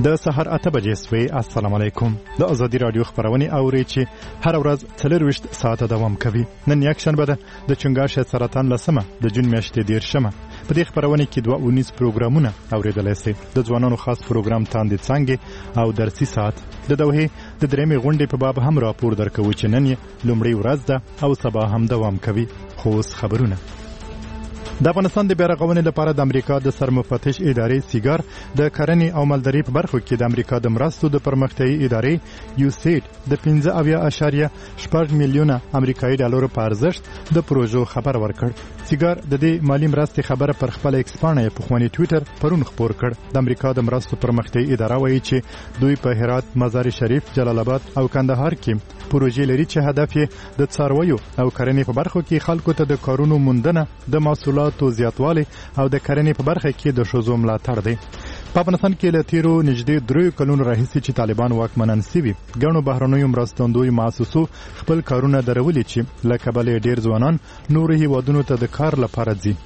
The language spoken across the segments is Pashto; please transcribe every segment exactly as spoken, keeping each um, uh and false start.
د سحر اته بجې سوي. السلام علیکم. د ازادي رادیو خبرونه اوري چې هر ورځ څلرويشت ساعته دوام کوي. نن یک شنبه ده د چنګاښ سرطان لسمه د جون میاشتې دیرشمه. په دې خبرونه کې دوه اونیز پروګرامونه اوریدلای شئ. د ځوانانو خاص پروګرام تاندې څنګه او درسي ساعت د دوه د درېمې غونډې په باب هم راپور درکوي چې نن لومړی ورځ ده او سبا هم دوام کوي. خو خبرونه د افغانستان د بیارغونې لپاره د امریکا د سرمفتش ادارې سیګار د کرنې او مالدارۍ په برخو کې د امریکا د مرستو د پرمختیايي ادارې یو سیډ د پنځه اویا اشاریه شپږ میلیونه امریکایي ډالر په ارزښت د پروژو خبر ورکړ. سیګار د دې مالی مرستې خبره پر خپل ایکس پاڼه په خواني ټوئیټر پرون خبر کړ. د امریکا د مرستو پرمختیايي اداره وایي چې دوی په هرات، مزار شریف، جلال آباد او کندهار کې پروژې لري چې هدف یې د څارویو او کرنې په برخو کې خلکو ته د کارونو موندنه، د محصولاتو زیاتوالی او د کرنې په برخه کې د ښځو ملاتړ دی. په افغانستان کې له تیرو نږدې دریو کلونو راهیسې چې طالبان واکمنان سوي، ګڼو بهرنیو مرستندویو مؤسسو خپل کارونه درولي چې له کبله ډېر ځوانان نورو هیوادونو ته د کار لپاره ځي.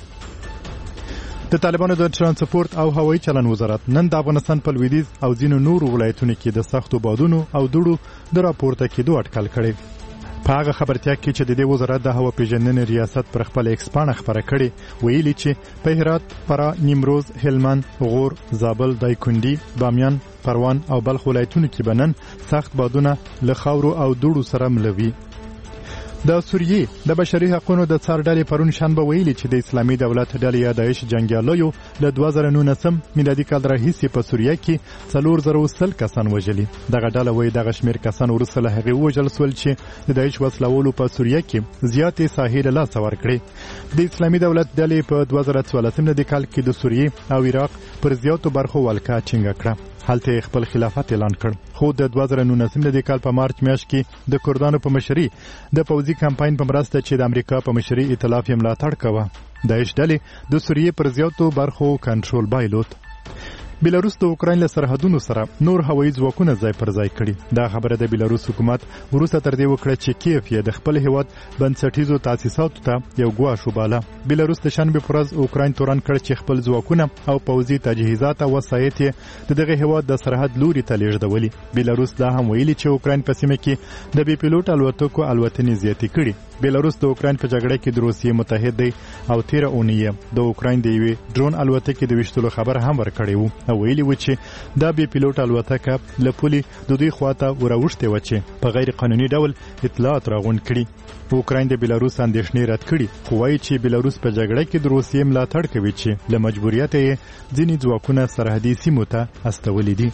د طالبانو د ترانسپورت او هوایي چلن وزارت نن د افغانستان په لویدیځ او ځینو نورو ولایتونو کې د سختو بادونو او دوړو د راپورته کېدو اټکل کړی. په هغه خبرتیا کې چې د دې وزارت د هوا پیژندنې ریاست پر خپل ایکس پاڼه خبره کړې، ویلي چې په هرات، فرا، نیمروز، هلمند، غور، زابل، دایکنډي، بامیان، پروان او بلخ ولایتونو کې بنن سخت بادونه له خاورو او دوړو سره ملوي. د سوریې د بشري حقوقو د څار ډلې پرون شنبه ویلي چې د اسلامي دولت ډلې یا داعش جنگیالیو له دوه زره نولسم میلادي کال راهیسې په سوریه کې څلور زره سل کسان وژلي. دغه ډله وایي دغه شمېر کسان وروسته له هغې ووژل سول چې د داعش وسلوالو په سوریه کې زیاتې ساحې له لاسه ورکړې. د اسلامي دولت ډلې په دوه زره څوارلسم میلادي کال کې د سوریې او عراق پر زیاتو برخو ولکه ټینګه کړه. هلته خپل خلافت اعلان کړ. خو د دوه زره نولسم میلادي کال په مارچ میاشت کې د کردانو په مشرۍ د پوځي کمپاین په مرسته چې د امریکا په مشرۍ ائتلاف یې ملاتړ کوه، داعش ډلې د سوریې پر زیاتو برخو کنټرول بایلود. بیلاروس د اوکراین له سرحدونو سره نور هوایي ځواکونه ځای پر ځای کړي. دا خبره د بیلاروس حکومت وروسته تر دې وکړه چې کیف یې د خپل هیواد بنسټیزو تاسیساتو ته یو ګواښ وباله. بیلاروس د شنبې په ورځ اوکراین تورن کړ چې خپل ځواکونه او پوځي تجهیزات او وسایط یې د دغه هیواد د سرحد لوري ته لیږدولي. بیلاروس دا هم ویلي چې اوکراین په سیمه کې د بې پیلوټ الوتکو الوتنې زیاتې کړي. بیلاروس د اوکراین په جګړه کې د روسیې متحد دی او تیره اونۍ د اوکراین د یوې ډرون الوتکې د ویشتلو خبر هم ورکړی و او ویلي و چې دا بې پیلوټ الوتکه له پولې د دوی خواته وراوښتې وه چې په غیر قانوني ډول اطلاعات راغونډ کړي. اوکراین د بیلاروس اندېښنې رد کړي، خو وایي چې بیلاروس په جګړه کې د روسیې ملاتړ کوي چې له مجبوریته یې ځینې ځواکونه سرحدي سیمو ته استولي دي.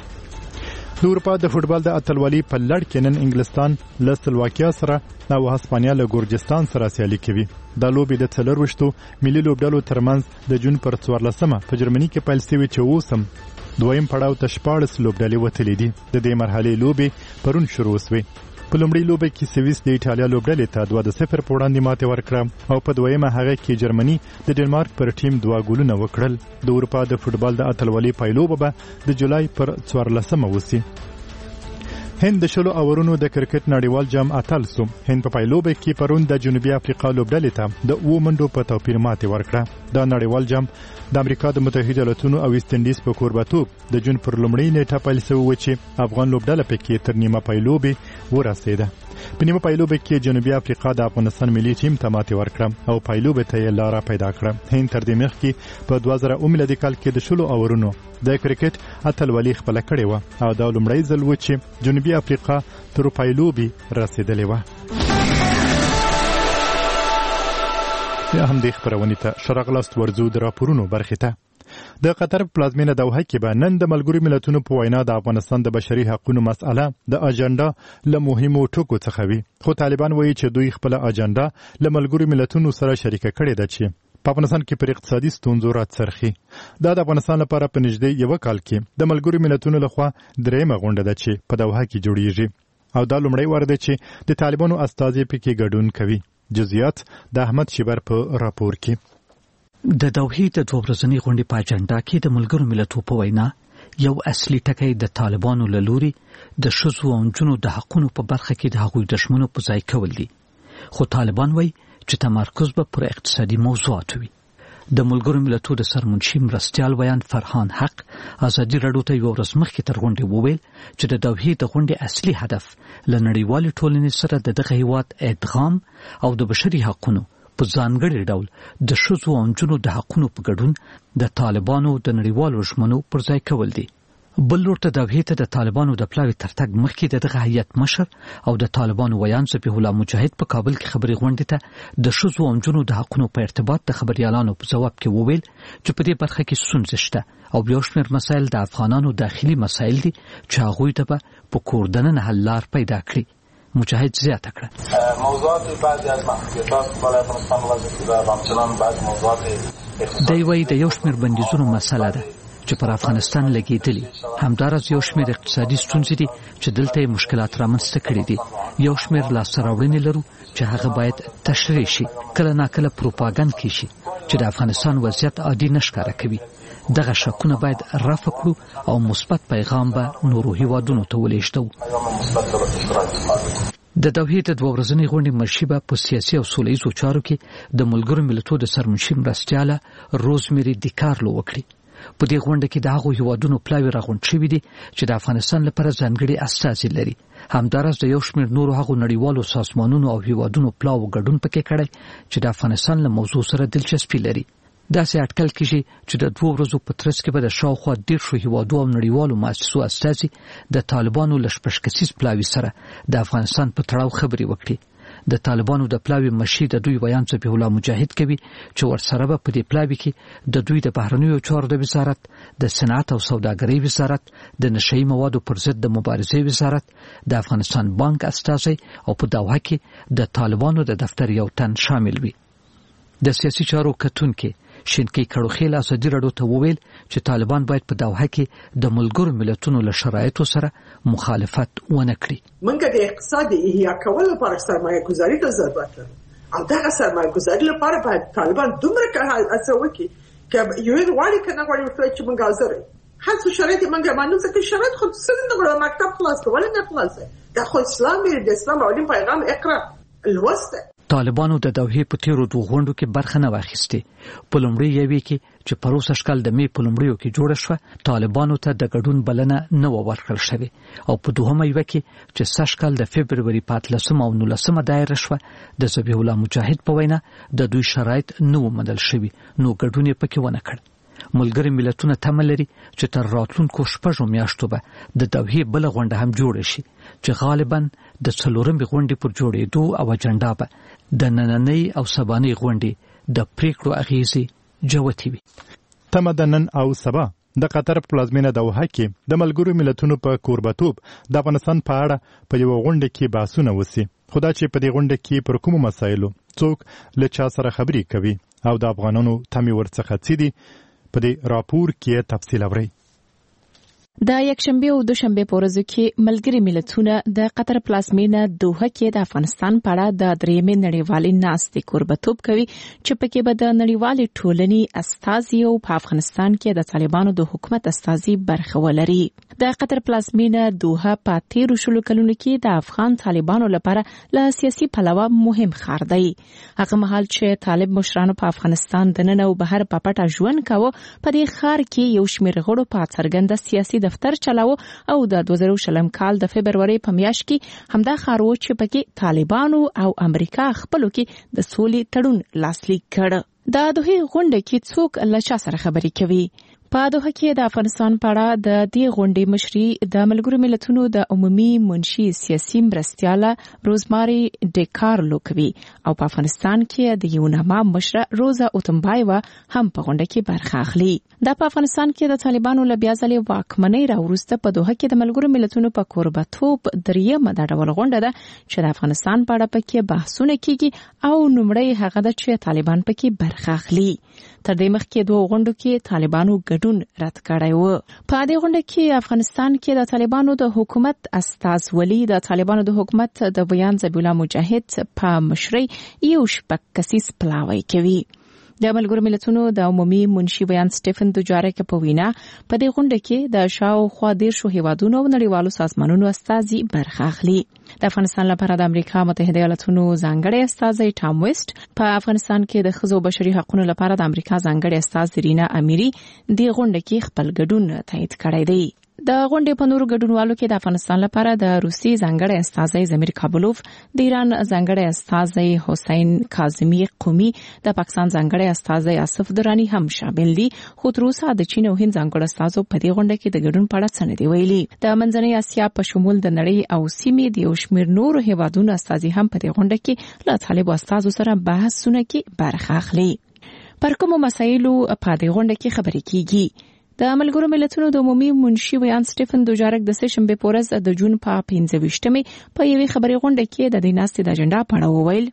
د اروپا د فوټبال د اتلولۍ په لړ کې نن انګلستان له سلواکیا سره او هسپانیا له ګورجستان سره سیالي کوي. دا لوبې د څلرویشتو ملي لوبډلو ترمنځ د جون پر څوارلسمه په جرمني کې پیل شوې چې اوس هم دویم پړاو ته شپاړس لوبډلې وتلې دي. د دې مرحلې لوبې پرون شروع شوې. په لومړۍ لوبه کې سویس د ایټالیا لوبډلې ته دوه د صفر په وړاندې ماتې ورکړه او په دویمه هغه کې جرمني د ډنمارک پر ټیم دوه ګولونه وکړل. د اروپا د فوټبال د اتلولۍ پایلوبه به د جولای پر څوارلسمه وسي. هند د شلو اورونو د کرکټ نړیوال جام اتل سو. هند په پایلوبه کې پرون د جنوبي افریقا لوبډلې ته د اوو منډو په توپیر ماتې ورکړه. دا نړیوال جام د امریکا د متحده ایالاتونو او ویسټ انډیز په کوربتوب د جون پر لومړۍ نیټه پیل شوی و چې افغان لوبډله پکې تر نیمه پایلوبې ورسېده. په نیمه پایلوبه کې جنوبي افریقا د افغانستان ملي ټیم ته ماتې ورکړه او پایلوبه ته یې لاره پیدا کړه. هند تر دې مخکې په دوه زره اووه میلادي کال کې د شلو اورونو د کرکټ اتلولۍ خپله کړې وه او دا لومړی ځل و چې جنوبي افریقا تر پایلوبې رسېدلې وه. یا هم د خبرونې ته شرغلاست ورځو د راپورونو برخې ته. د قطر پلازمینه دوحه کې به نن د ملګرو ملتونو په وینا د افغانستان د بشري حقوقو مسأله د اجنډا له مهمو ټکو څخه وي. خو طالبان وایي چې دوی خپل اجنډا له ملګرو ملتونو سره شریکه کړې ده چې په افغانستان کې پر اقتصادي ستونزو راڅرخي. دا د افغانستان لپاره په نږدې یو کال کې د ملګرو ملتونو لخوا درېیمه غونډه ده چې په دوحه کې جوړیږي او دا لومړی وار دی چې د طالبانو استازي پکې ګډون کوي. جزئیات د احمد شیبر په راپور کې. د دوحې د دوه ورځنۍ غونډې په اجنډا کې د ملګرو ملتونو په وینا یو اصلي ټکی د طالبانو له لوري د ښځو او نجونو د حقونو په برخه کې د هغوی د ژمنو په ځای کول دي. خو طالبان وایي چې تمرکز به پر اقتصادي موضوعاتو وي. د ملګرو ملتونو د سرمنشي مرستیال ویان فرحان حق ازادي راډیو ته یو ورځ مخکې تر غونډې وویل چې د دوحې د غونډې اصلي هدف له نړیوالې ټولنې سره د دغه هیواد ادغام او د بشري حقوقو په ځانګړي ډول د ښځو او نجونو د حقوقو په ګډون د طالبانو د نړیوالو ژمنو پر ځای کول دي. بل لور ته دوحې ته د طالبانو د پلاوي ترتګ مخکې د دغه هیئت مشر او د طالبانو ویان ذبیح الله مجاهد په کابل کې خبري غونډې ته د ښځو او نجونو د حقوقو په ارتباط د خبريالانو په ځواب کې وویل چې په دې برخه کې ستونزې شته او یو شمېر مسایل د افغانانو داخلي مسایل دي چې هغوی ته په کور دننه حل لار پیدا کړي. مجاهد زیاته کړه موضوعات بعضی از محدودیتات بالای افغانستان وضعیت و همچنان بعض موضوعات دی وایي د یو شمېر بندیزونو مسله ده چې پر افغانستان لګېدلي، همداراز یو شمېر اقتصادي ستونزې دي چې دلته یې مشکلات رامنځته کړي دي. یو شمېر لاسته راوړنې لرو چې هغه باید تشریح شي، کله ناکله پروپاګند کې شي چې د افغانستان وضعیت عادي نه ښکاره کوي. دغه شکونه باید رفع کړو او مثبت پیغام به نورو هیوادونو ته ولېږدو. د دوحې د دوه ورځنۍ غونډې مشري به په سیاسي او سوله ییزو چارو کې د ملګرو ملتونو د سرمنشي مرستیاله روزمیری دیکارلو وکړي. په دې غونډه کې د هغو هیوادونو پلاوي راغونډ شوي دي چې د افغانستان لپاره ځانګړي استازي لري. همداراز د یو شمېر نورو هغو نړیوالو سازمانونو او هیوادونو پلاو ګډون پکې کړی چې د افغانستان له موضوع سره دلچسپي لري. داسې اټکل کېږي چې د دوه ورځو په ترڅ کې به د شاوخوا دېرشو هیوادو او نړیوالو مؤسسو استازي د طالبانو له شپږ کسیز پلاوي سره د افغانستان په تړاو خبرې وکړي. د طالبانو د پلاوي مشري د دوی ویان ذبیح الله مجاهد کوي چې ورسره به په دې پلاوي کې د دوی د بهرنیو چارو د وزارت، د صنعت او سوداګرۍ وزارت، د نشهیي موادو پر ضد د مبارزې وزارت، د افغانستان بانک استازي او په دوحه کې د طالبانو د دفتر یو تن شامل وي. د سیاسي چارو کتونکي شینکی کړوخیل ازادي راډیو ته وویل چې طالبان باید په دوحه کې د ملګرو ملتونو له شرایطو سره مخالفت ونه کړي. موږ د اقتصادي احیا کولو لپاره سرمایه گذاري ته ضرورت لرو او دغه سرمایه گذاري لپاره باید طالبان دومره هڅه وکړي چې یو غواړي کنه غواړي ورته چې موږ حاضر یو. هر څه شرایط موږ باندې ځکه شرایط خو څه نه غواړي مکتب خلاص کول نه خلاص ده خو اسلام د اسلام او پیغام اقرا الوسته. طالبانو د دوحې په تیرو دوه غونډو کې برخه نه واخیستې. په لومړي یوې کې چې پروسه شکل د می په لومړیو کې جوړه شوه، طالبانو ته د ګډون بلنه نه و ورکړل شوې او په دوهمه یوه کې چې سږکال د فبروري په اتلسمه او نولسمه دایره شوه، د ذبیح الله مجاهد په وینا د دوی شرایط نه و منل شوي، نو ګډون یې پکې ونه کړ. ملګري ملتونه تمه لري چې تر راتلونکو شپږو میاشتو به د دوحې بله غونډه هم جوړه شي چې غالبا د څلورمې غونډې پر جوړېدو او اجنډا به د نننۍ او سبانۍ غونډې د پریکړو اغیزې جوتې وي. تمه د نن او سبا د قطر پلازمینه دوحه کې د ملګرو ملتونو په کوربتوب د افغانستان په اړه په یو غونډه کې بحثونه وسی. خدا چې په دې غونډه کې پر کومو مسایلو څوک له چا سره خبرې کوي او د افغانانو تمې ورڅخه څه دي، په دې راپور کې تفصیل اورئ. د یکشنبه او دوشنبه په ورځو کې ملګري ملتونه د قطر پلازمینه دوحه کې د افغانستان په اړه د درېیمې نړیوالې ناستې کوربتوب کوي چې پکې به د نړیوالې ټولنې استازي او په افغانستان کې د طالبانو د حکومت استازي برخه ولري. د قطر پلازمینه دوحه په تیرو شلو کلونو کې د افغان طالبانو لپاره له سیاسي پلوه مهم ښار دی. هغه مهال چې طالب مشرانو په افغانستان دننه او بهر په پټه ژوند کاوه، په دې ښار کې یو شمېر غړو په څرګنده سیاسي دفتر چلاوه او د دوه زره شلم کال د فبروري په میاشت کې همدا ښار و چې پکې طالبانو او امریکا خپلو کې د سولې تړون لاسلیک کړ. د دوحې غونډه کې څوک له چا سره خبرې کوي؟ په دوحه کې د افغانستان په اړه د دې غونډې مشري د ملګرو ملتونو د عمومي منشي سیاسي مرستیاله روزماری ډیکارلو کوي او په افغانستان کې د یوناما مشره روزا اوتمبایوا هم په غونډه کې برخه اخلي. دا په افغانستان کې د طالبانو له بیا ځلې واکمنۍ راوروسته په دوحه کې د ملګرو ملتونو په کوربتوب دریمه د ډول غونډه ده چې د افغانستان په اړه پکې بحثونه کیږي او نومړی هغه ده چې طالبان پکې برخه اخلي. تر دې مخکې دوه غونډو کې طالبانو ګډون رد کړی و. په دې غونډه کې افغانستان کې د طالبانو د حکومت استازولي د طالبانو د حکومت د بیان ذبیح الله مجاهد په مشرۍ یو شپږ کسیز پلاوی کوي. د ملګرو ملتونو د عمومي منشي بیان سټيفن دوجارک په وینا په دې غونډه کې د شاوخوا دیرشو هیوادونو او نړیوالو سازمانونو استازي برخه اخلي. د افغانستان لپاره د امریکا متحده ایالاتونو ځانګړی استازي ټام ویسټ، په افغانستان کې د ښځو بشري حقوقو لپاره د امریکا ځانګړی استازي رینا امیری د غونډه کې خپل ګډون تایید کړی دی. د غونډې په نورو ګډونوالو کې د افغانستان لپاره د روسي ځانګړی استازي زمیر کابلوف، د ایران ځانګړی استازي حسین کاظمی قومي، د پاکستان ځانګړی استازي آصف درانی هم شامل دي. خو تر اوسه د چین او هند ځانګړي استازو په دې غونډه کې د ګډون په اړه څه نه دی ویلي. د منځنۍ اسیا په شمول د نړۍ او سیمې د یو شمېر نورو هیوادونو استازي هم په دې غونډه کې له طالبو استازو سره بحثونه کې برخه اخلي. پر کومو مسایلو په دې غونډه کې خبرې کیږي؟ د ملګرو ملتونو د عمومي منشي بیان سټيفن دوجارک د سشنبه په ورځ د جون په پنځه ویشتمې په یوې خبري غونډه کې د دې ناستې د اجنډا په اړه وویل.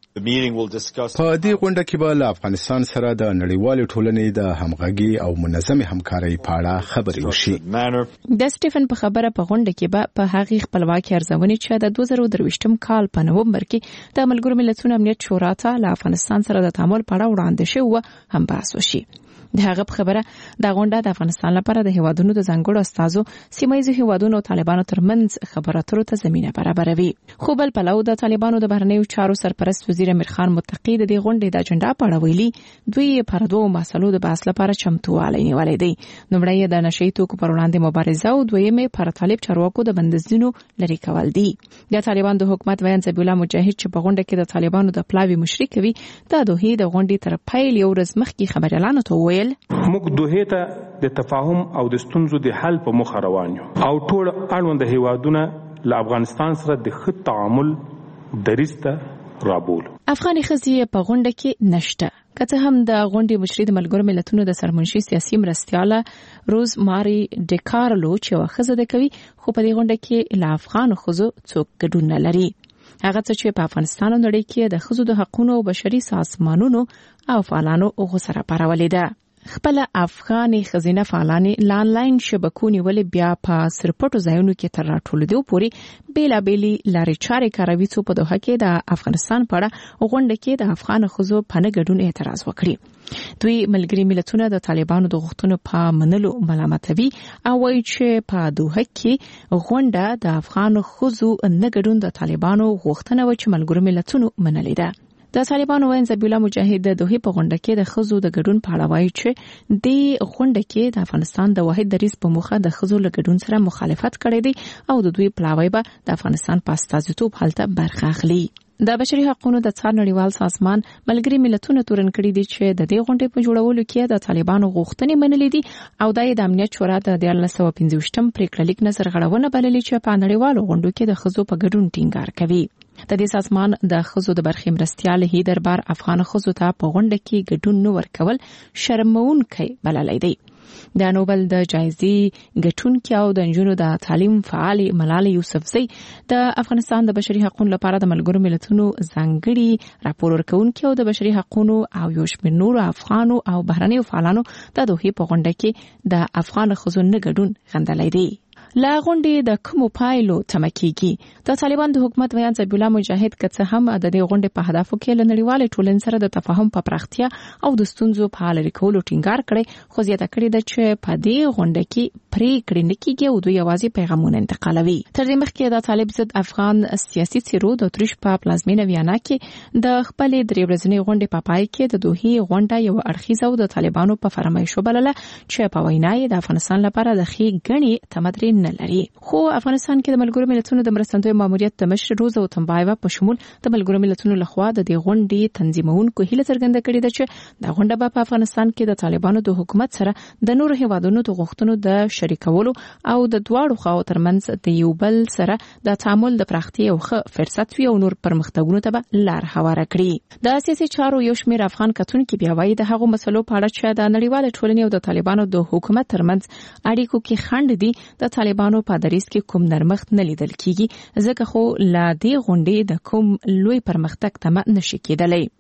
په دې غونډه کې به له افغانستان سره د نړیوالې ټولنې د همغږي او منظمې همکارۍ په اړه خبرې وشي. د سټيفن په خبره په غونډه کې به په هغې خپلواکي ارزونې چې د دوه زره درویشتم کال په نومبر کې د ملګرو ملتونو امنیت شورا ته له افغانستان سره د تعامل په اړه وړاندې شوی هم بحث وشي. د هغه په خبره د غونډه د افغانستان لپاره د هیوادونو د ځانګړو استازو، سیمایي هیوادونو او طالبانو ترمنځ خبرو اترو ته زمينه برابروي. خو بل پلو د طالبانو د بهرنیو چارو سرپرست وزیر امیر خان متقی د دې غونډې د اجنډا په اړه ویلي دوی پر دوه مسلو د بحث لپاره چمتووالی نیولې دي. نومړی د نشئی توکو پر وړاندې مبارزه او دویمه پر طالب چارواکو د بندیزونو لري کول دي. د طالبان د حکومت ویان زبی الله مجاهد چې په غونډه کې د طالبانو د پلاوی مشرک وي د دوه د غونډې تر پایل یو ورځ مخکې خبر اعلان وکړ. موږ دوه ته د تفاهم او د ستونزو د حل په مخ روان یو او ټول اړوند هیوادونه له افغانستان سره د ښه تعامل دریسته رابول. افغاني ښځې په غونډه کې نشته. کته هم د غونډې مشري د ملګرو ملتونو د سرمنشي سیاسي مرستياله روز ماري ډیکارلو چې واخزه د کوي، خو په دې غونډه کې له افغان ښځو څوک ګډون نه لري. هغه څه چې په افغانستان او نړۍ کې د ښځو د حقوقو او بشري سازمانونو او فعالانو غوسره پارولې ده. خپل افغاني خزینه فعالانې لانلاین شبکو نیولې بیا په سرپټو ځایونو کې تر راټولېدو پورې بیلابېلې لارې چارې کاروي څو په دوحه کې د افغانستان په اړه غونډه کې د افغان ښځو په نه ګډون اعتراض وکړي. دوی ملګري ملتونه د طالبانو د غوښتنو په منلو ملامتوي او وایي چې په دوحه کې غونډه د افغان ښځو نه ګډون د طالبانو غوښتنه و چې ملګرو ملتونو منلې ده. د طالبانو وین زبی الله مجاهد د دوه په غونډه کې د ښځو د ګډون په اړه وایي چې د غونډه کې د افغانستان د واحد دریځ په موخه د ښځو له ګډون سره مخالفت کړی دی او د دوی پلاوی به د افغانستان په استازیتوب هلته برخه اخلي. د بشري حقوقو د څار نړیوال سازمان ملګري ملتونو تورن کړی دي چې د دې غونډې په جوړولو کې د طالبانو غوښتنې منلې دي او د امنیت شورا د دیارلس سوه پنځه ویشتم پریکړه لیک نظر غړونه بللې چې په نړیوالو غونډو کې د ښځو په ګډون ټینګار کوي. د دې سازمان د ښځو د برخې مرستيال هي دربار افغان ښځو ته په غونډه کې ګډون نه ورکول شرمونکي بللی دی. د نوبل د جایزې ګټونکي او د نجونو د تعلیم فعال ملال یوسفزۍ د افغانستان د بشري حقوقو لپاره د ملګرو ملتونو ځانګړي راپور ورکونکي او د بشري حقوقو او یو شمېر نورو افغانو او بهرنیو فعالانو د دوه په غونډه کې د افغان ښځو نه ګډون غندلی دی. لا غونډې د کومو پایلو تمه کیږي؟ د طالبان د حکومت ویان زبی الله مجاهد کڅ هم د دې غونډې په هدفو کې له نړیوالې ټولنې سره د تفاهم په پراختیا او د ستونزو په حل کولو ټینګار کړي، خو زیاته کړې ده چې په دې غونډه کې پریکړې نه کیږي او دوی یوازې پیغامونه انتقالوي. تر دې مخکې د طالب ضد افغان سیاسي څیرو د اتریش په پلازمینه ویانا کې د خپل درې ورځنۍ غونډې په پای کې د دوه غونډه یو اړخیزه او د طالبانو په فرمایشو بلله چې په وینا یې د افغانستان لپاره د خې غني تمدري نه لري. خو افغانستان کې د ملګرو ملتونو د مرستندوی ماموریت د مشر روز او تنبایوا په شمول د ملګرو ملتونو لخوا د دې غونډې تنظیمونکو هیله څرګنده کړې ده چې د غونډه په افغانستان کې د طالبانو د حکومت سره د نورو هیوادونو د غوښتنو د شریکولو او د دواړو خواو ترمنځ د یو بل سره د تعامل د پراختیا او ښه فرصت وي او نور پرمختګونو ته به لار هواره کړي. د سیاسي چارو یو شمېر افغان کتونکي بیا وایي د هغو مسلو په اړه چې د نړیوال ټولنې او د طالبانو د حکومت ترمنځ اړیکو کې خنډ دي د طالبانو په دریځ کې کوم نرمښت نه لیدل کیږي، ځکه خو لا دې غونډې د کوم لوی پرمختګ تمه نشي کېدلی.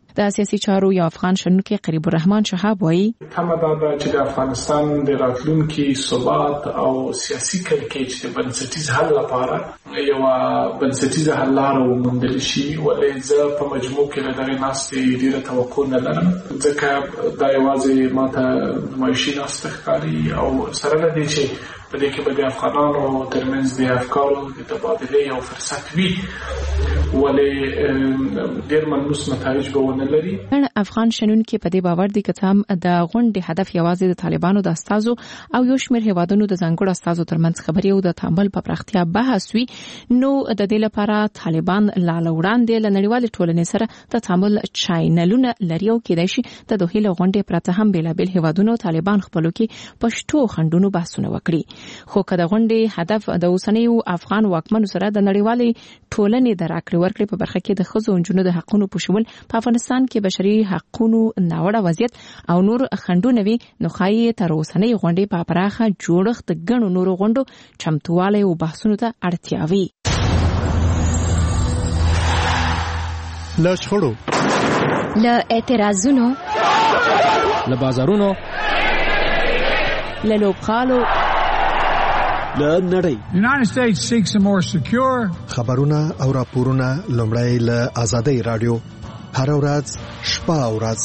د سیاسي چارو یو افغان شنونکي قریب الرحمن شهاب وایي کومه دا چې د افغانستان د راتلونکي ثبات او سیاسي کړکېچ د بنسټیز حل لپاره یو بنسټیز حل لاره وموندل شي، ولې زه په مجموع کې له دغه ناستې ډېره توقع نه لرم، ځکه دا یوازې ماته نمایشي ناسته ښکاري او سره له دې چې په دې کې به د افغانانو ترمنځ د افکارو د تبادلې یو فرصت وي، ولې ډېر ملموس نتایج به ونه لري. افغان شنونکي په دې باور دي چې هم د غونډې هدف یوازې د طالبانو د استازو او یو شمېر هیوادونو د ځانګړو استازو ترمنځ خبرې او د تعامل په پراختیا بحث وي، نو د دې لپاره طالبان لاله وړاندې له نړیوال ټولنې سره د تعامل چینلونه لري او کېدای شي د دوه له غونډې پرته هم بېلابېل هیوادونو طالبان خپلو کې پښتو خندونو بحثونه وکړي. خو که د غونډې هدف د اوسنیو افغان واکمنو سره د نړیوالې ټولنې د راکړې ورکړې په برخه کې د ښځو او نجونو د حقونو پوښول په افغانستان کې بشري حقونو ناوړه وضعیت او نور خنډونه وي، نو ښایي تر اوسنۍ غونډې په پراخه جوړښت د ګڼو نورو غونډو چمتووالی او بحثونو ته اړتیا وي. له شخړو، له اعتراضونو، له بازارونو، له لوبغالو، له نړۍ. United States seeks a more secure. خبرونه او راپورونه لومړی له آزادۍ رادیو هر ورځ شپه او ورځ.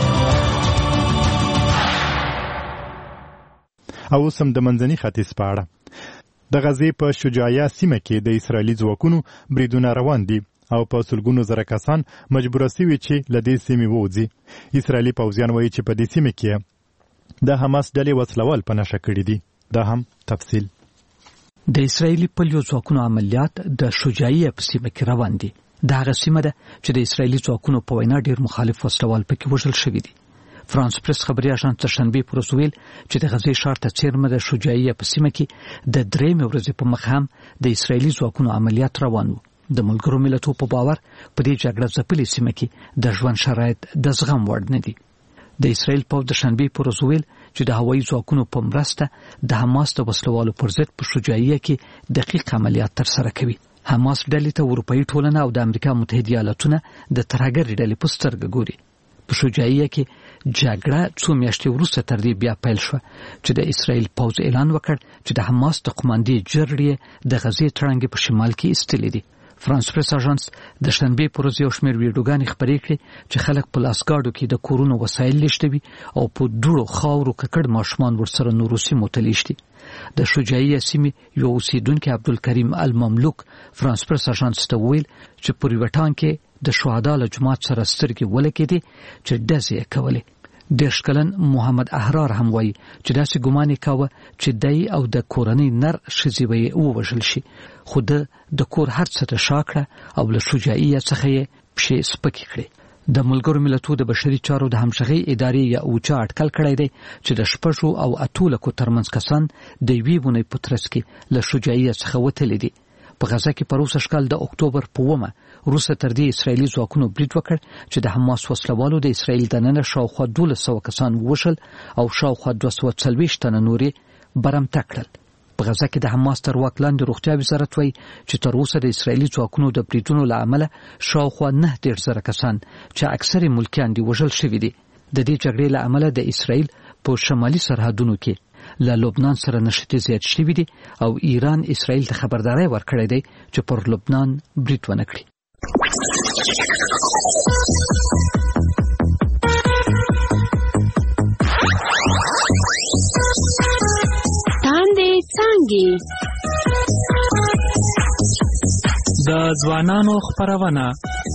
او سم د منځني ختیځ په اړه د غزې په شجاعیه سیمه کې د اسرایلي ځواکونو بریدونه روان دي او په سلګونو زره کسان مجبور شوي چې له دې سیمې ووځي. اسرایلي پوځیان وایي چې په دې سیمه کې د حماس ډلې وسلوال په نښه کړي دي. دا هم تفصیل. د اسرایلي پلیو ځواکونو عملیات د شجاعیه په سیمه کې روان دي. دا هغه سیمه ده چې د اسرایلي ځواکونو په وینا ډېر مخالف وسلوال پکې وژل شوي دي. فرانس پریس خبري اژانس تر شنبه پر ویل چې د غزې ښار ته څیرمه د شجاعیه په سیمه کې د درېمې ورځې په مخ هم د اسرایلي ځواکونو عملیات روان وو. د ملګرو ملتونو په باور په دې جګړه ځپلې سیمه کې د ژوند شرایط د زغم وړ نه دي. د اسرایل په د شنبه پر ویل چې د هوایي ځواکونو په مرسته د حماس د وسلوالو پر ضد په شجاعیه کې دقیق عملیات ترسره کوي. حماس ډلې ته اروپאי ټولنه او د امریکا متحده ایالاتونه د ترهګرۍ ډلې په سترګه ګوري. په شجاعیه کې جګړه څو میاشتې وروسته تر دې بیا پیل شوه چې د اسرایل پوځ اعلان وکړ چې د حماس د قوماندې جرړې د غزې تړنګ په شمال کې ایستلې دي. فرانس پریس اژانس د شنبه پر ورځ یو شمېر ویډیوګانې خپرې کړې چې خلک په لاسګاډو کې د کورونو وسایل لیږدوي او په دوړو خاورو ککړ ماشومان ورسره نورو سیمو ته لیږدي. د شجاعیه سیمې یو اوسیدونکي عبدالکریم المملوک فرانس پریس اژانس ته ویل چې په یوه ټانک کې د شهدا له جومات سره سترګې ولګېدې چې ډزې یې کولې. دېرش کلن محمد احرار هم وایي چې داسې ګمان یې کاوه چې دی او د کورنۍ نر ښځې به یې ووژل شي، خو ده د کور هر څه ته شا کړه او له شجاعیه څخه یې پښې سپکې کړې. د ملګرو ملتونو د بشري چارو د همغږۍ ادارې یا اوچا اټکل کړی دی چې د شپږو او اتو لکو ترمنځ کسان د یوې اونۍ په ترڅ کې له شجاعیه څخه وتلي دي. په غزه کې په روسه شکل د اکتوبر په اوومه روسه تر دې اسرایلي ځواکونو برید وکړ چې د حماس وسلوالو د اسرایل دننه شاوخوا دولس سوه کسان ووژل او شاوخوا دوه سوه څلوېښت تنه نورې برمته کړل. په غزه کې د حماس تر واک لاندې روغتیا وزارت وایي چې تر اوسه د اسرایلي ځواکونو د بریدونو له امله شاوخوا نه دېرش زره کسان چې اکثر ملکیان دي وژل شوي دي. د دې جګړې له امله د اسرایل په شمالي سرحدونو کې له لبنان سره نښتې زیات شوي دي او ایران اسرایل ته خبرداری ورکړی دی چې پر لبنان برید ونه کړي. تاندې څانګې د ځوانانو خپرونه.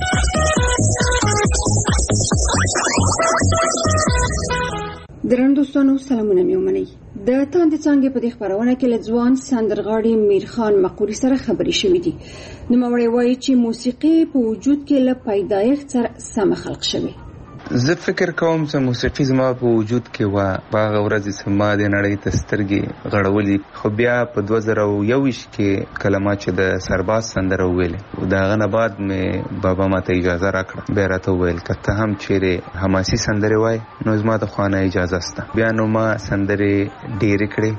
درنو دوستانو سلامونه مې ومنئ. د تاندې څانګې په دې خپرونه کې له ځوان سندرغاړي میرخان مقوري سره خبرې شوې دي. نوموړی وایي چې موسیقي په وجود کې له پیدایښت سره سم خلق شوی. زه فکر کوم چې موسیقي زما په وجود کې و په هغه ورځ چې ما د نړۍ ته سترګې غړولې، خو بیا په دوه زره او یوویشت کې کله ما چې د سرباز سندره وویلې، د هغه نه بعد مې بابا ما ته اجازه راکړه، بیا راته وویل که ته هم چیرې حماسي سندرې وایې نو زما د خوا نه اجازه شته. بیا نو ما سندرې ډېرې کړې.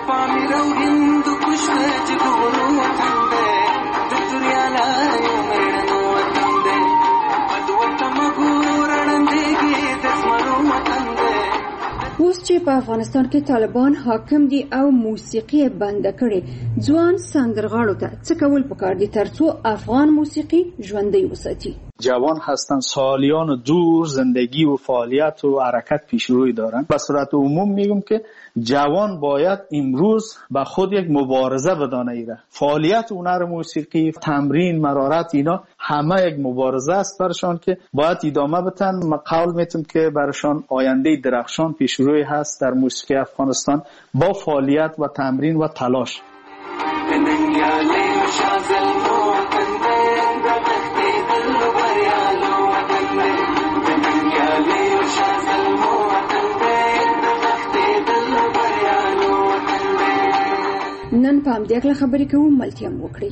اوس چې په افغانستان کې طالبان حاکم دي او موسیقي بند کړي، ځوان سندرغاړو ته څه کول پکار دي ترڅو افغان موسیقی ژوندۍ وساتي؟ جوان هستن، سالیان دور زندگی و فعالیت و حرکت پیش روی دارن. به صورت عموم میگم که جوان باید امروز به خود یک مبارزه بدانه ایره. فعالیت هنر موسیقی، تمرین، مرارت، اینا همه یک مبارزه است برشان که باید ادامه بدن. من قول میتونم که برشان آینده درخشان پیش روی هست در موسیقی افغانستان با فعالیت و تمرین و تلاش. نن په همدې اړه خبرې کوو، ملتیا مو وکړئ.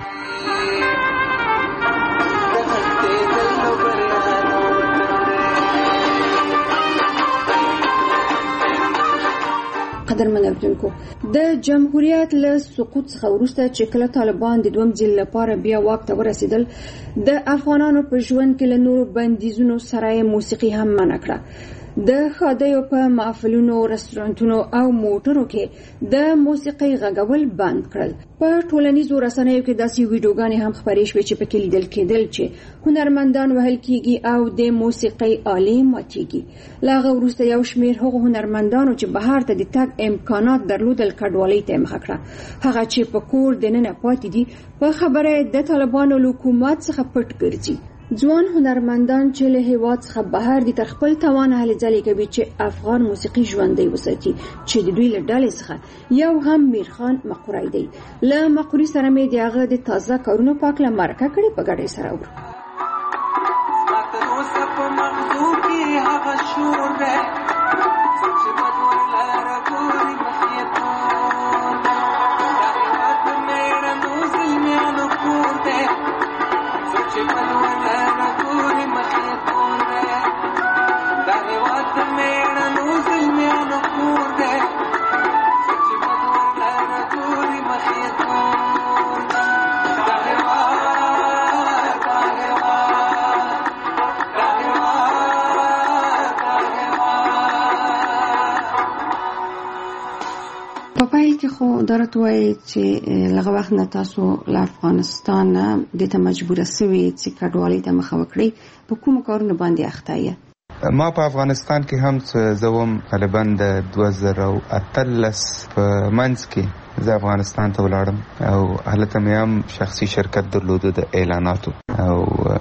قدرمن اوریدونکو، د جمهوریت له سقوط څخه وروسته چې کله طالبان د دویم ځل لپاره بیا واک ته ورسېدل، د افغانانو په ژوند کې له نورو بندیزونو سره موسیقي هم منع کړه. د ښادیو په محفلونو، رستورانتونو او موټرو کې د موسیقۍ غږول بند کړل. په ټولنیزو رسنیو کې داسې ویډیوګانې هم خپرې شوې چې پکې لیدل کېدل چې هنرمندان وهل کېږي او د موسیقۍ آلې ماتېږي. له هغه وروسته یو شمېر هغو هنرمندانو چې بهر ته د تګ امکانات درلودل کډوالۍ ته یې مخه کړه. هغه چې په کور دننه پاتې دي په خبره د طالبانو له حکومت څخه پټ ګرځي. ځوان هنرمندان چې له هېواد څخه بهر دي تر خپل توان هلې ځلې کوي چې افغان موسیقي ژوندۍ وساتي، چې د دوی له ډلې څخه یو هم میرخان مقوري دی. له مقوري سره مې د هغه د تازه کارونو په هکله مرکه کړې، په ګډه سره اورو. خو درته وایي چې لږ وخت نه تاسو له افغانستان د ته مجبوره سوي چې کډوالۍ ته مخه وکړئ، په کومو کارونو باندې اخته یې؟ ما په افغانستان کې هم زوم غالبا د دوه زره اتلس په منځ کې زه افغانستان ته ولاړم او هلته مې هم شخصي شرکت درلوده د اعلاناتو او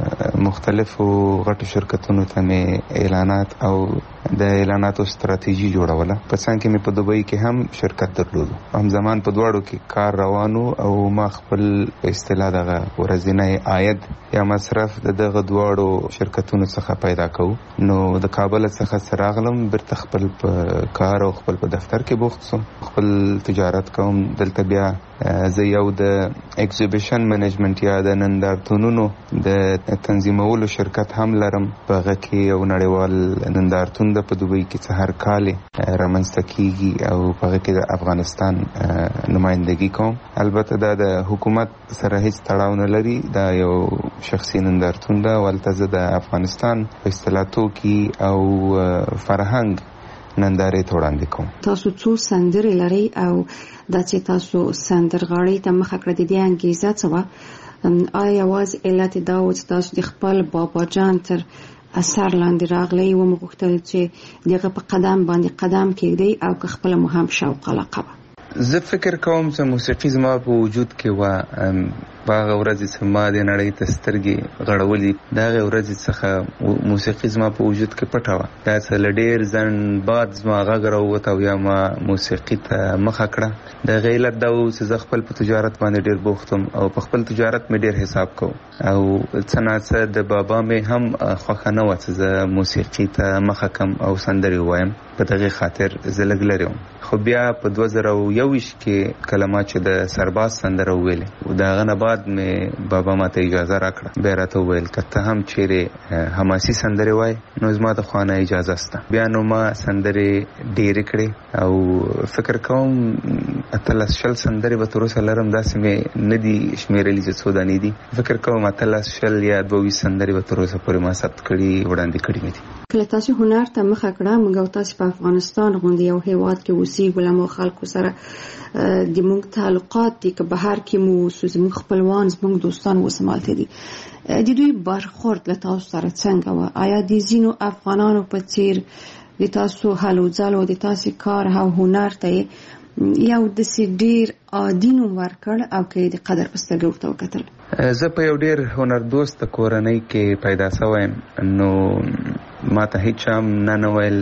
مختلفو غټو شرکتونو ته مې اعلانات او د اعلاناتو ستراتیژي جوړوله. په څنګ کې مې په دوبۍ کې هم شرکت درلودو. هم زمان په دواړو کې کار روانو او ما خپل په اصطلاح دغه ورځنی عاید یا مصرف د دغه دواړو شرکتونو څخه پیدا کوو. نو د کابل څخه سراغلم برته خپل په کار او خپل په دفتر کې بوخت سوم، خپل تجارت کوم. دلته بیا زه یو د ایگزیبیشن منیجمنت یا د نندارتونونو د تنظیمولو شرکت هم لرم. په هغه کې یو نړیوال نندارتون د په دوبۍ کې څه هر کال رامنځته کیږي او په هغه کې د افغانستان نمائندګي کوم. البته دا د حکومت سره هیڅ تړاو نه لري، دا یو شخصي نندارتون ده. ولته زه د افغانستان په اصطلاح توکي او فرهنګ نندارې ته وړاندې کوم. تاسو څو سندرې لرئ او دا چې تاسو سندرغاړۍ ته مخه کړه، د دې انګیزه څه وه؟ آیا یوازې علت دا و چې تاسو د خپل بابا جان تر اثر لاندې راغلی و مو غوښتل چې دغه په قدم باندې قدم کېږدئ او که خپله مو هم شوق علاقه وه؟ زه فکر کوم چې موسیقي زما په وجود کې وه. په هغه ورځې چې ما د نړۍ ته سترګې غړولې، د هغې ورځې څخه موسیقي زما په وجود کې پټه وه. دا څه له ډېر ځنډ بعد زما غږ راووت او یا ما موسیقي ته مخه کړه. د هغې علت دا و چې زه خپل په تجارت باندې ډېر بوخت وم او په خپل تجارت مې ډېر حساب کوم او څه ناڅه د بابا مې هم خوښه نه وه چې زه موسیقي ته مخه کم او سندرې ووایم. په دغې خاطر زه لږ لرې وم. خو بیا په دوه زره یوویشت کې کله ما چې د سرباز سندره وویلې د هغه نه بعد مې بابا ماته اجازه راکړه. بیا راته وویل که ته هم چیرې حماسي سندرې وایې نو زما د خوا نه اجازه شته. بیا نو ما سندرې ډېرې کړې او فکر کوم اتلس شل سندرې به تر اوسه لرم، داسې مې نه دي شمېرلي چې څو دانې دي. فکر کوم اتلس شل یا دوه ویشت سندرې به تر اوسه پورې ما ثبت کړي وړاندې کړي مې دي. کله تاسو هنر ته مخه کړه موږ او تاسو په افغانستان غوندې یو هیواد کې اوسېږو، له مو خلکو سره د موږ تعلقات دي که بهر کې مو اوسو، زموږ خپلوان زموږ دوستان اوس همالته دي، د دوی برخورد له تاسو سره څنګه وه؟ آیا د ځینو افغانانو په څېر د تاسو هلو ځلو د تاسې کار او هنر ته یو داسې ډېر عادي نوم ورکړ او که یې د قدر په سترګه ورته وکتل؟ زه په یو ډېر هنردوسته کورنۍ کې پیدا شوی یم، نو ما ته هیچ هم نه نه ویل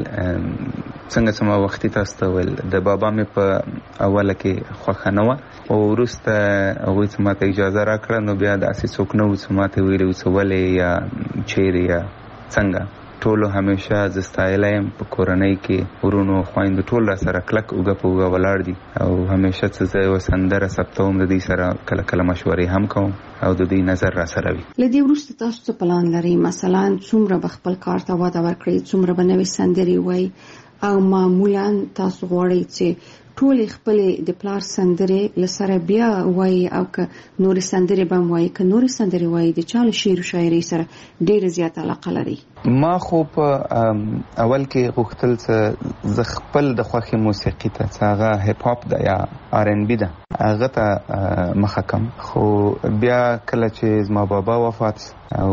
څنګه چې ما وختي تاسو ته ویل د بابا مې په اوله کې خوښه نه وه، خو وروسته هغوی چې ما ته اجازه راکړه نو بیا داسې څوک نه و چې ما ته ویلي و چې ولې یا چیرې یا څنګه. ټولو همیشه زه ستایلی یم، په کورنۍ کې ورونو خویندو ټول را سره کلک اوږه په اوږه ولاړ دي او همیشه چې زه یوه سندره ثبتوم د دوی سره کله کله مشورې هم کوم او د دوی نظر را سره وي. له دې وروسته تاسو څه پلان لرئ؟ مثلا څومره به خپل کار ته وده ورکړئ، څومره به نوې سندرې وایي او معمولا تاسو غواړئ چې ټولې خپلې د پلار سندرې له سره بیا وایي او که نورې سندرې به هم وایي، که نورې سندرې وایي د چا له شعر و شاعرۍ سره ډېره زیاته علاقه لرئ؟ ما خو په اول کې غوښتل چې زه خپل د خوښې موسیقي ته چې هغه هیپ هاپ ده یا آر ان بي ده هغه ته مخه کم، خو بیا کله چې زما بابا وفات او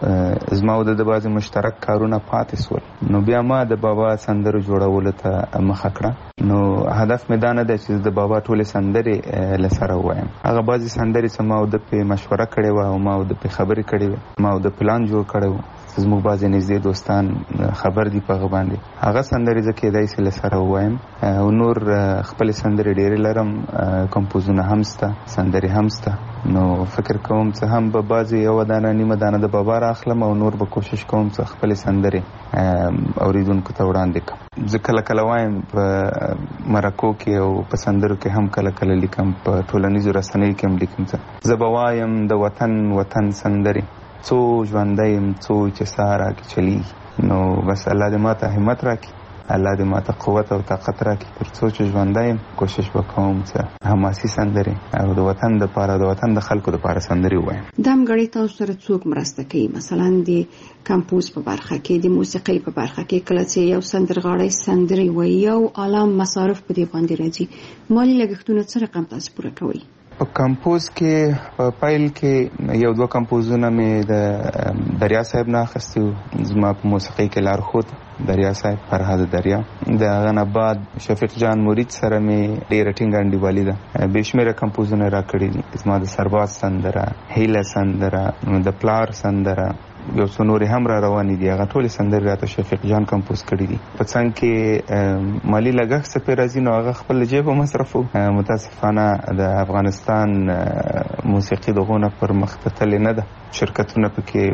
زما او د بعضې مشترک کارونه پاتې سول نو بیا ما د بابا سندرو جوړولو ته مخه کړه. نو هدف مې دا نه دی چې د بابا ټولې سندرې له سره ووایم، هغه بعضې سندرې چې ما او د پې مشوره کړې وه او ما او د پې خبرې کړې وې، ما او د پلان جوړ کړی و، زموږ بعضې نږدې دوستان خبر دي په هغه باندې، هغه سندرې زه کېدای شي له سره ووایم. او نور خپلې سندرې ډېرې لرم، کمپوزونه هم شته، سندرې هم شته، نو فکر کوم چې هم به بعضې یوه دانه نیمه دانه د بابا راخلم او نور به کوشش کوم چې خپلې سندرې اوریدونکو ته وړاندې کړم. زه کله کله وایم په مرکو کې او په سندرو کې هم کله کله لیکم، په ټولنیزو رسنیو کې هم لیکم چې زه به وایم د وطن وطن سندرې څو ژوندی یم څو چې ساه راکې چلیږي. نو بس الله دې ما ته همت راکړي، الله دې ما ته قوت او طاقت راکړي تر څو چې ژوندی یم کوشش به کوم چې حماسي سندرې او د وطن دپاره د وطن د خلکو دپاره سندرې ووایم. دا همګړۍ تاسو سره څوک مرسته کوي؟ مثلا د کمپوز په برخه کې، د موسیقۍ په برخه کې، کله چې یو سندرغاړی سندرې وایي یو عالم مصارف په دې باندې راځي، مالي لګښتونه څه رقم تاسو پوره کوئ؟ په کمپوز کې په پیل کې یو دوه کمپوزونه مې د دریا صاحب نه اخیستي وو، زما په موسیقۍ کې لارښود دریا صاحب فرهاد دریا. د هغه نه بعد شفیق جان مرید سره مې ډېره ټینګه انډیوالي ده، بې شمېره کمپوزونه را کړي دي، زما د سرباز سندره، هیله سندره، د پلار سندره، یو څو نورې هم را روانې دي، هغه ټولې سندرې راته شفیق جان کمپوز کړي دي. په څنګ کې مالي لګښت څه پرې راځي نو هغه خپل له جیبه مصرفو. متاسفانه د افغانستان موسیقي دغونه پر مخ تللې نه ده، شرکتونه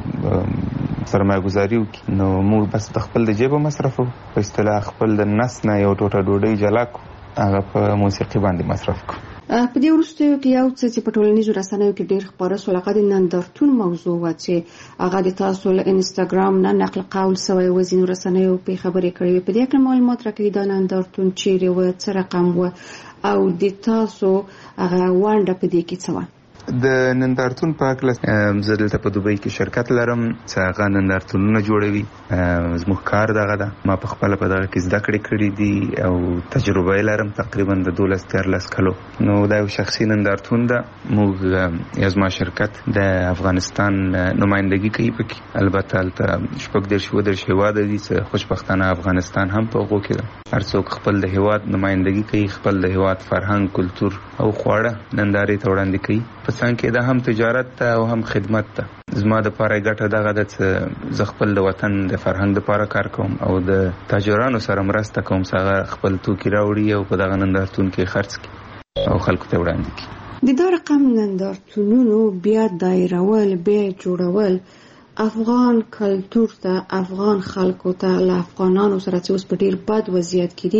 پکې سرمایه ګزاري وکړي، نو موږ بس د خپل د جیبه مصرفو، په اصطلاح خپل د نس نه یو ټوټه ډوډۍ جلا کړو هغه په موسیقي باندې مصرف کړو. په دې وروستیو کې یو څه چې په ټولنیزو رسنیو کې ډېر خپاره شول هغه د نندارتون موضوع وه چې هغه د تاسو له انسټاګرام نه نقل قول سوی و، ځینو رسنیو پرې خبرې کړې وې. په دې هکله معلومات راکړئ، دا نندارتون چیرې و، څه رقم و او د تاسو هغه ونډه په دې کې څه وه؟ د نندارتون په هکله زه دلته په دوبۍ کې شرکت لرم چې هغه نندارتونونه جوړوي، زموږ کار دغه ده. ما په خپله په دغه کې زده کړې کړي دي او تجربه یې لرم تقریبا د دولس دیارلس کلو. نو دا یو شخصي نندارتون ده، موږ یا زما شرکت د افغانستان نمایندګي کوي پکې، البته هلته شپږ دېرش اووه دېرش هېواده دي چې خوشبختانه افغانستان هم په هغو کې ده. هر څوک خپل د هېواد نمایندګي کوي، خپل د هېواد فرهنګ، کلتور او خواړه نندارې ته وړاندې کوي. په څنګ کې دا هم تجارت ته او هم خدمت ته. زما د پاره ګټه دغه ده چې زه خپل د وطن د فرهنګ دپاره کار کوم او د تاجرانو سره مرسته کوم چې هغه خپل توکي راوړي او په دغه نندارتون کې خرڅ کړي او خلکو ته وړاندې کړي. د دا رقم نندارتونونو بیا دایرول، بیا جوړول افغان کلتور ته، افغان خلکو ته، له افغانانو سره چې اوس په ډېر بد وضعیت کې دي،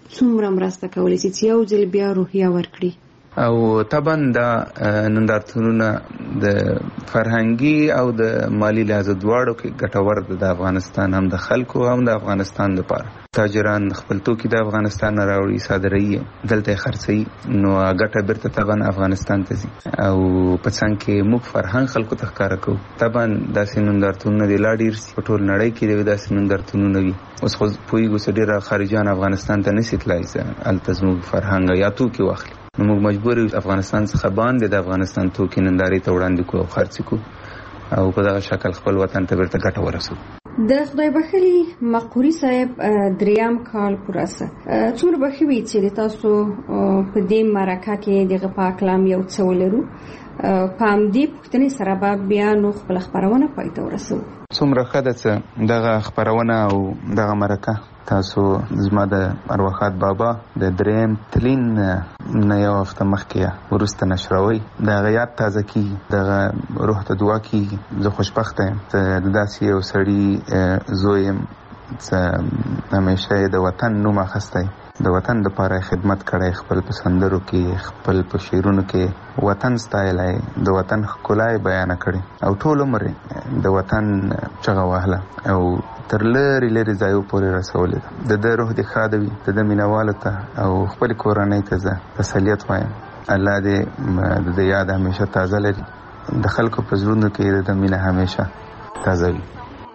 څومره مرسته کولی شي چې یو ځل بیا روحیه ورکړي؟ او طبعا دا نندارتونونه د فرهنګي او د مالی لحاظ دواړو کې ګټور دي د افغانستان هم د خلکو هم د افغانستان لپاره. تاجران خپل توکي د افغانستان نه راوړي صادروي دلته خرڅي نو ګټه بیرته طبعا افغانستان ته ځي او په څنګه کې موږ فرهنګ خلکو ته ښکارا کوو. طبعا داسې نندارتونونه د لاډیر په ټول نړۍ کې د داسې نندارتونونه وي. اوس خو پویګو سړي خارجان افغانستان ته نشي تلای ځه التزم فرهنګ یا توکي واخلي. نو موږ مجبور یو افغانستان څخه باندې د افغانستان توکي ننداري ته وړاندې کوو او خرڅ کوو او په دغه شکل خپل وطن ته بیرته ګټه ورسوو. د خدای بخلي مقوري صاحب دریم کال پوراسه څومره بخوي چې تاسو په دې مرکه کې دغه پاکلام یو څه ولرو پام دې پښتني سره بیا نو خپل خبرونه پای ته ورسوو. څومره خده چې دغه خبرونه او دغه مرکه تاسو زما د ارواخات بابا د دریم تلین نه یو هفته مخکې ورسته نشروي د غیات تازه کی د روح ته دعا کی. زه خوشبخته یم چې داسې یو سړی زویم چې همیشه د وطن نوم اخستی د وطن لپاره خدمت کړی خپل په سندرو کې خپل په شعرونو کې وطن ستایلی د وطن ښکلا بیان کړي او ټول عمر د وطن چغه وهله او تر لري لري ځایو پورې رسولې ده. د د روح د ښاده وي د د مینوالو ته او خپل کورنۍ ته زه تسلیت وایم. الله دې د یاد همیشه تازه لري د خلکو په زړونو کې د مینه همیشه تازه وي.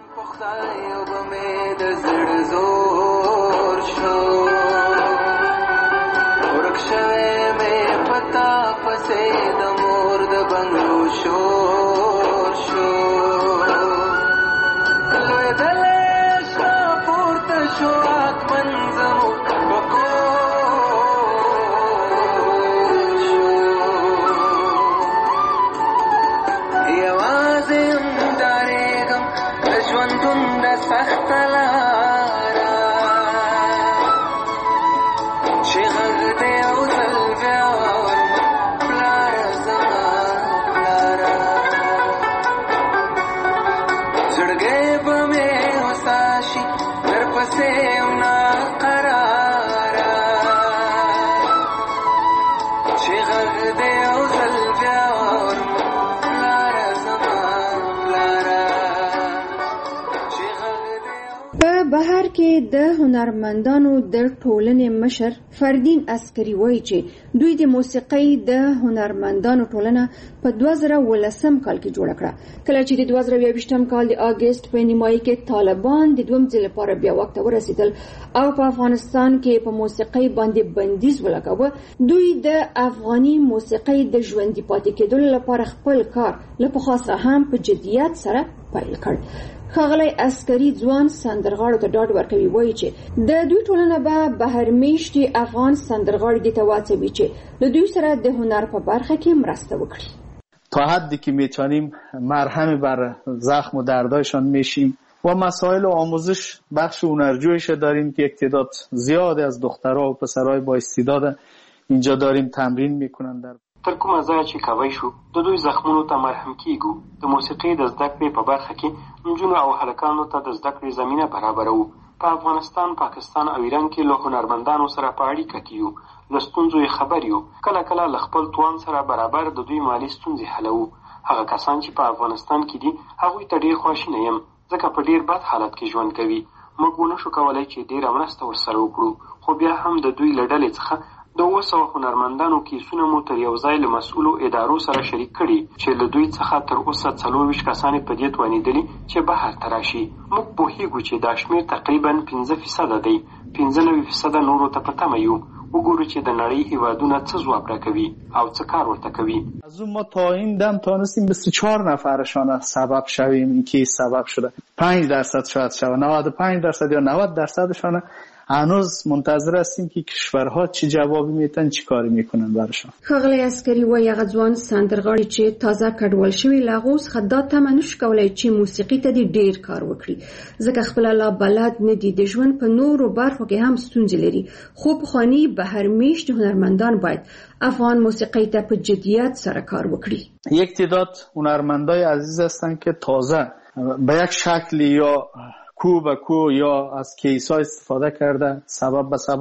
بهر کې د هنرمندانو د ټولنې مشر فردین عسکري وایي چې دوی د موسیقۍ د هنرمندانو ټولنه په دوه زره ولسم کال کې جوړه کړه. کله چې د دوه زره یوویشتم کال د اگست په نیمایي کې طالبان د دویم ځل لپاره بیا واک ته ورسېدل او په افغانستان کې په موسیقۍ باندې بندیز ولګاوه، دوی د افغاني موسیقۍ د ژوندي پاتې کېدلو لپاره خپل کار له پخوا څخه هم په جدیت سره پیل کړ. ښاغلی عسکري ځوان سندرغاړو ته ډاډ ورکوي، وایي چې د دوی ټولنه به بهر میشتي افغان سندرغاړي دې ته واچوي چې له دوی سره د هنر په برخه کې مرسته وکړي. تا حدی که میتونیم مرهم بر زخم و دردایشان میشیم و مسائل آموزش بخش هنرجویش داریم که یک تعداد زیاد از دخترها و پسرهای با استعداد اینجا داریم تمرین میکنن. در تر کومه ځای چې کوي شو د دوی زخمونو ته مرهم کیږو. د موسیقۍ د زده کړې په برخه کې نجونو او هلکانو ته د زده کړې زمینه برابروو. په افغانستان، پاکستان او ایران کې له هنرمندانو سره په اړیکه کې یو، له ستونزو یې خبر یو، کله کله له خپل توان سره برابر د دوی مالي ستونزې حلوو. هغه کسان چې په افغانستان کې دي هغوی ته ډېر خواشینی یم، ځکه په ډېر بد حالت کې ژوند کوي. موږ ونشو کولی چې ډېره مرسته ورسره وکړو، خو بیا هم د دوی له ډلې څخه د اوه سوه هنرمندانو کیسونه مو تر یو ځای له مسؤلو ادارو سره شریک کړي چې له دوی څخه تر اوسه څلورویشت کسانې په دې توانېدلي چې بهر ته راشي. موږ پوهېږو چې دا شمېر تقریبا پنځه فیصده دی. پنځه نوي فیصده نورو ته په تمه یو. وګورو چې د نړۍ هیوادونه څه ځواب راکوي او څه کار ورته کوي. از اون ما تا این دم تانستیم بیست و چهار نفرشان سبب شویم. این که سبب شده پنج درصد شاید شود، نود و پنج درصد یا نود درصدشان هنوز منتظر هستیم که کشورها چی جوابی میتن، چی کاری میکنن برشان. ښاغلی عسکري وایي هغه ځوان سندرغاړي چې تازه کډوال شوي له هغو څخه دا تمه نشي کولی چې موسیقي ته دې ډېر کار وکړي، ځکه خپله لا بلد نه دي. د ژوند په نورو برخو کې هم ستونزې لري، خو پخواني بهر میشتي هنرمندان باید افغان موسیقی ته په جدیت سره کار وکړي. یک تعداد هنرمندای عزیز هستن که تازه به یک شکلی یا کو به کو یا از کیس‌ها استفاده کرده سبب به سبب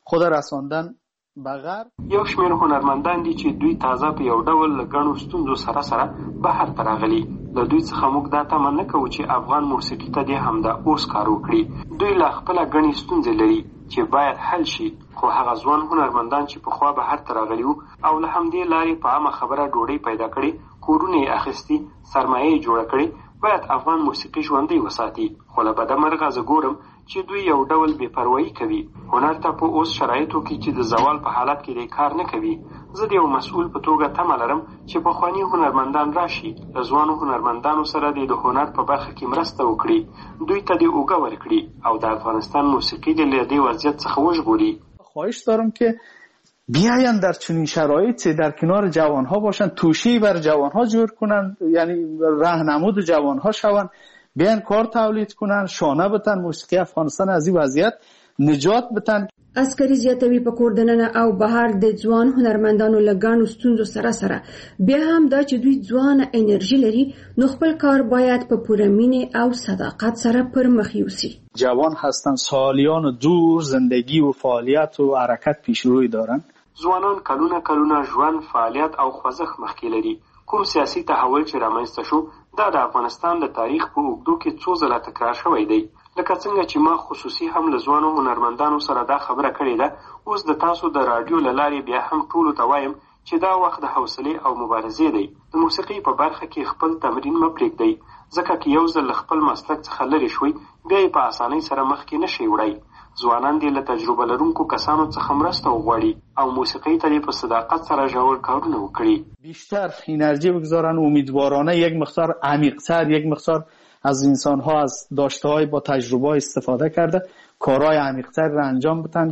خود رساندن به غرب. یو شمېر هنرمندان دي چې دوی تازه په یو ډول له ګڼو ستونزو سره سره بهر ته راغلي. له دوی څخه موږ دا تمه نه کوو چې افغان موسیقي ته دې همدا اوس کار وکړي. دوی لا خپله ګڼې ستونزې لري چې باید حل شي، خو هغه ځوان هنرمندان چې پخوا بهر ته راغلي وو او له همدې لارې په عامه خبره ډوډۍ پیدا کړې، کورونه یې اخیستي، سرمایه یې جوړه کړې، باید افغان موسیقي ژوندۍ وساتي. خو له بده مرغه زه ګورم چې دوی یو ډول بې پروایي کوي. هنر ته په اوس شرایطو کې چې د زوال په حالت کې دی کار نه کوي. زه د یو مسؤل په توګه تمه لرم چې پخواني هنرمندان راشي، له ځوانو هنرمندانو سره د هنر په برخه کې مرسته وکړي، دوی ته دې اوږه ورکړي او د افغانستان موسیقي دې له دې وضعیت څخه وژغوري. خواهش دارم که بیاین در چنین شرایطی در کنار جوانها باشن، توشی بر جوانها جور کنن، یعنی راهنمود جوانها شون، بیاین کار تولید کنن، شانه بتن، موسیقی افغانستان از این وضعیت نجات بتن. عسکري زیاتوي په کور دننه او بهر د ځوان هنرمندانو له ګڼو ستونزو سره سره بیا هم دا چې دوی ځوانه انرژي لري، نو خپل کار باید په پوره مینې او صداقت سره پر مخ یوسي. جوان هستن، سالیان دور زندگی و فعالیت و حرکت پیش روی دارن. ځوانان کلونه کلونه ژوند، فعالیت او خوځښت مخکې لري. کوم سیاسي تحول چې رامنځته شو دا د افغانستان د تاریخ په اوږدو کې څو ځله تکرار شوی دی. لکه څنګه چې ما خصوصي هم له ځوانو هنرمندانو سره دا خبره کړې ده، اوس د تاسو د راډیو له لارې بیا هم ټولو ته وایم چې دا وخت د حوصلې او مبارزې دی. د موسیقۍ په برخه کې خپل تمرین مه پرېږدئ، ځکه که یو ځل له خپل مسلک څخه لرې شوئ بیا یې په اسانۍ سره مخکې نشئ وړی. ځوانان دې له تجربه لرونکو کسانو څخه مرسته وغواړي او موسیقۍ ته دې په صداقت سره ژور کارونه وکړي. بیشتر انرژی بگذارن، امیدوارانه یک مقدار عمیق‌تر، یک مقدار از انسان‌ها از داشته‌های با تجربه استفاده کرده، کارهای عمیق‌تر را انجام بدن.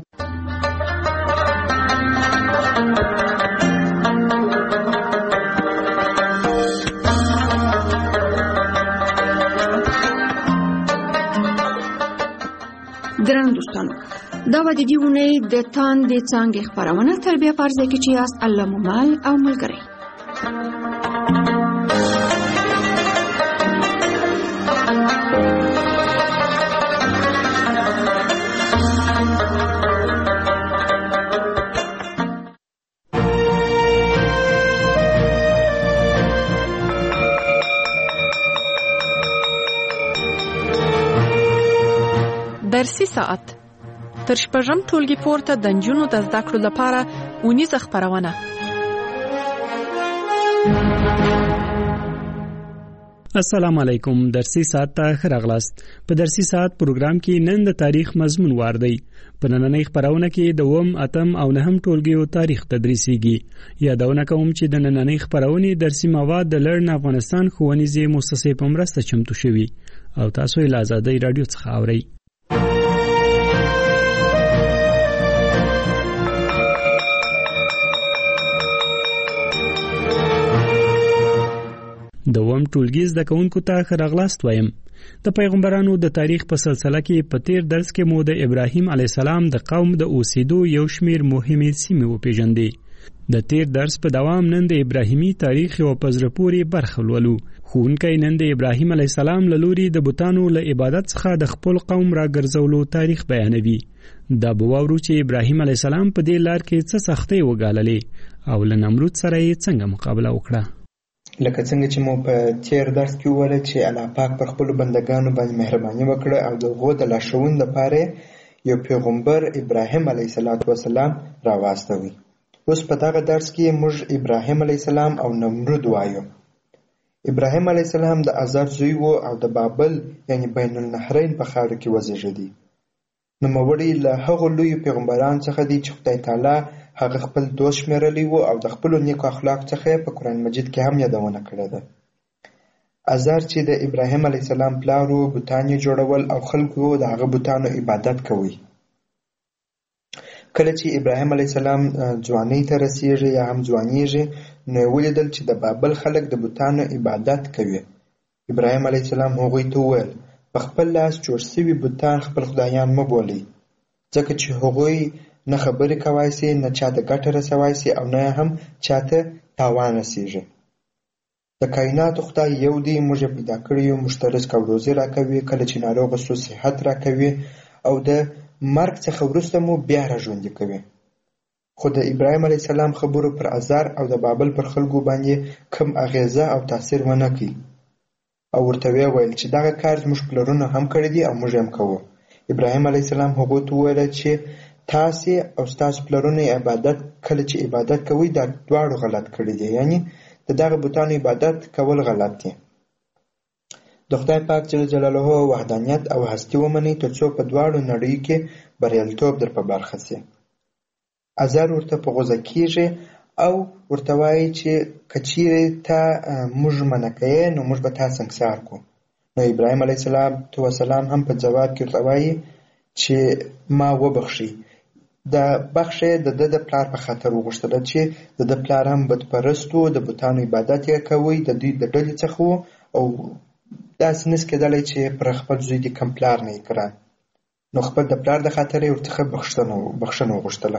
درنو دوستانو، دا و د دې اونۍ د تاندې څانګې خپرونه تر بیا فرضه کې چې یاست الله مومل او ملګری. درسي ساعت تر شپږم ټولګي پورته د نجونو د زده کړو لپاره اونیزه خپرونه. السلام علیکم. درسي ساعت ته ښه راغلاست. په درسي ساعت پروګرام کې نن د تاریخ مضمون وار دی. په نننۍ خپرونه کې د اووم، اتم او نهم ټولګیو تاریخ تدریسیږي. یادونه کوم چې د نننۍ خپرونې درسي مواد د لرن افغانستان ښوونیزې مؤسسې په مرسته چمتو شوي او تاسو یې له آزادۍ راډیو څخه اورئ. د اووم ټولګي زده کوونکو ته ښه راغلاست وایم. د پیغمبرانو د تاریخ په سلسله کې په تیر درس کې مو د ابراهیم علیه السلام د قوم د اوسېدو یو شمیر مهمې سیمې وپېژندې. د تیر درس په دوام نن د ابراهیمي تاریخ یو په زړه پورې برخه لولو. ښوونکی نن د ابراهیم علیه السلام له لوري د بتانو له عبادت څخه د خپل قوم راګرځولو تاریخ بیانوي. دا به واورو چې ابراهیم علیه السلام په دې لار کې څه سختۍ وګاللې او له نمرود سره یې څنګه مقابله وکړه. لکه څنګه چې مو په تیر درس کې وویل چې الله پاک پر خپلو بندګانو باندې مهرباني وکړه او د هغو د لارښوونې لپاره یو پیغمبر ابراهیم علیه السلام راواستوي. اوس په دغه درس کې موږ ابراهیم علیه السلام او نمرود وایو. ابراهیم علیه السلام د آزار زوی و او د بابل یعنی بین النهرین په خاوره کې وزیږېدی. نوموړی له هغو لویو پیغمبرانو څخه دی چې خدای تعالی هغه خپل دوست شمیرلی و او د خپلو نیکو اخلاق څخه په قرآن مجید کې هم یادونه کړې ده. آزار چې د ابراهیم علیه السلام پلار و، بوتان یې جوړول او خلکو د هغه بوتانو عبادت کوي. کله چې ابراهیم علیه السلام ځوانۍ ته رسیږي یا هم ځوانیږي، نو یې ولیدل چې د بابل خلک د بوتانو عبادت کوي. ابراهیم علیه السلام هغوی ته وویل په خپل لاس جوړ شوي بوتان خپل خدایان مه بولئ، ځکه چې هغوی نه خبرې کوای سي، نه چا ته ګټه رسوای سي او نه هم چا ته تاوان رسیږي. د کائناتو خدای یو دی، موږ پیدا کړی یو، موږ ته رزق او روزي راکوي، کله چې ناروغه سو صحت راکوي او د مرګ څخه وروسته مو بیا راژوندي کوي. خو د ابراهیم علیه السلام خبرو پر ازار او د بابل پر خلکو باندې کم اغیزه او تاثیر ونه کړي او ورته ویې ویل چې دغه کار زموږ پلرونه هم کړی دي او موږ هم کوو. ابراهیم علیه السلام هغوی ته وویل چې تاسې او ستاسو پلرونه عبادت کله چې عبادت کوئ دا دواړو غلط کړي دي، یعنی د دغه بتانو عبادت کول غلط دي. د خدای پاک جل جلاله وحدانیت او هستی ومنئ تر څو په دواړو نړیو کې بریالیتوب در په برخه سي. ازر ورته په غوزه کیږي او ورته وایي چې که چیرې ته موږ منع کوې نو موږ به تا سنګسار کړو. نو ابراهیم علیه السلام هم په جواب کې ورته وایي چې ما وبخښئ. د بخښه د د د پلار په خاطر وغوښتله چې د د پلار هم بتپرست و، د بتانو عبادت یې کوي، د دوی د ډلې څخه و او داسې نس کېدلی چې پر خپل زوی دې کم پلار نه یې کړه. نو خپل د پلار د خاطر یې ورڅخه بخښنه وغوښتله.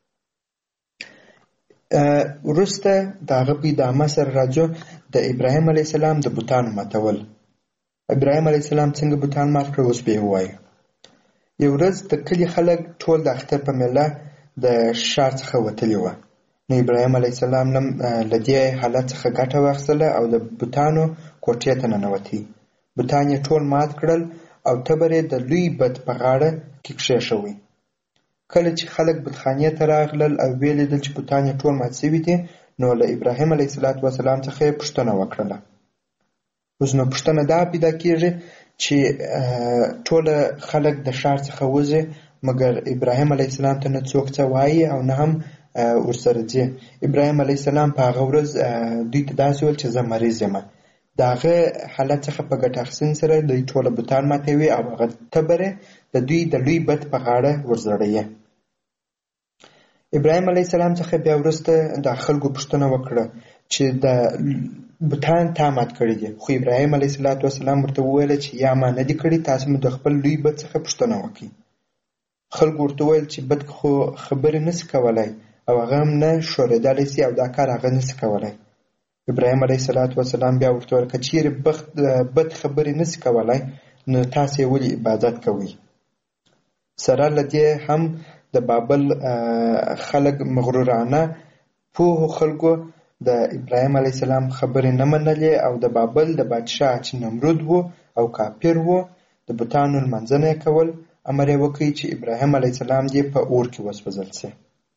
وروسته د هغه په ادامه سره راځو د ابراهیم علیه السلام د بتانو ماتول. ابراهیم علیه السلام څنګه بتان مات کړل اوس به یې ووایو. یو ورځ د کلي خلک ټول د اختر په میله د ښار څخه وتلي وه. نو ابراهیم علیه السلام له دې حالت څخه ګټه واخیستله او د بتانو کوټې ته ننوتی. بتان یې ټول مات کړل او تبر یې د لوی بت په غاړه کې کښېښوی. کله چې خلک بتخانې ته راغلل او ویې لیدل چې بتان یې ټول مات شوي دي نو له ابراهیم علیه السلام څخه یې پوښتنه وکړله. اوس نو پوښتنه دا پیدا کېږي چې ټوله خلک د ښار څخه وځي مګر ابراهیم علیه السلام ته نه څوک څه وایي او نه هم ورسره ځي. ابراهیم علیه السلام په هغه ورځ دوی ته داسې ویل چې زه مریض یم. د هغه حالت څخه په ګټه اخیستنې سره دوی ټوله بتان ماتوي او هغه تبر د دوی د لوی بت په غاړه ورزړوي. ابراهیم علیه السلام څخه بیا وروسته د خلکو پوښتنه وکړه چې د بتان تا مات کړي دي. خو ابراهیم علیه السلام ورته وویل چې یا ما نه دي کړي، تاسو مو د خپل لوی بت څخه پوښتنه وکړئ. خلکو ورته وویل چې بت خو خبرې نسي کولی او هغه هم نه ښورېدلی سي او دا کار هغه نسي کولی. ابراهیم علیه السلام بیا ورته وویل که چیرې بت خبرې نسي کولی نو تاسو یې ولې عبادت کوئ؟ سره له دې هم د بابل خلک مغرورانه پوهو خلکو د ابراهیم علیه السلام خبرې نه منلې او د بابل د بادشاه چې نمرود و او کافر و د بتانو لمانځنه یې کول. امر یې وکړي چې ابراهیم علیه السلام دې په اور کې وسوځل شي.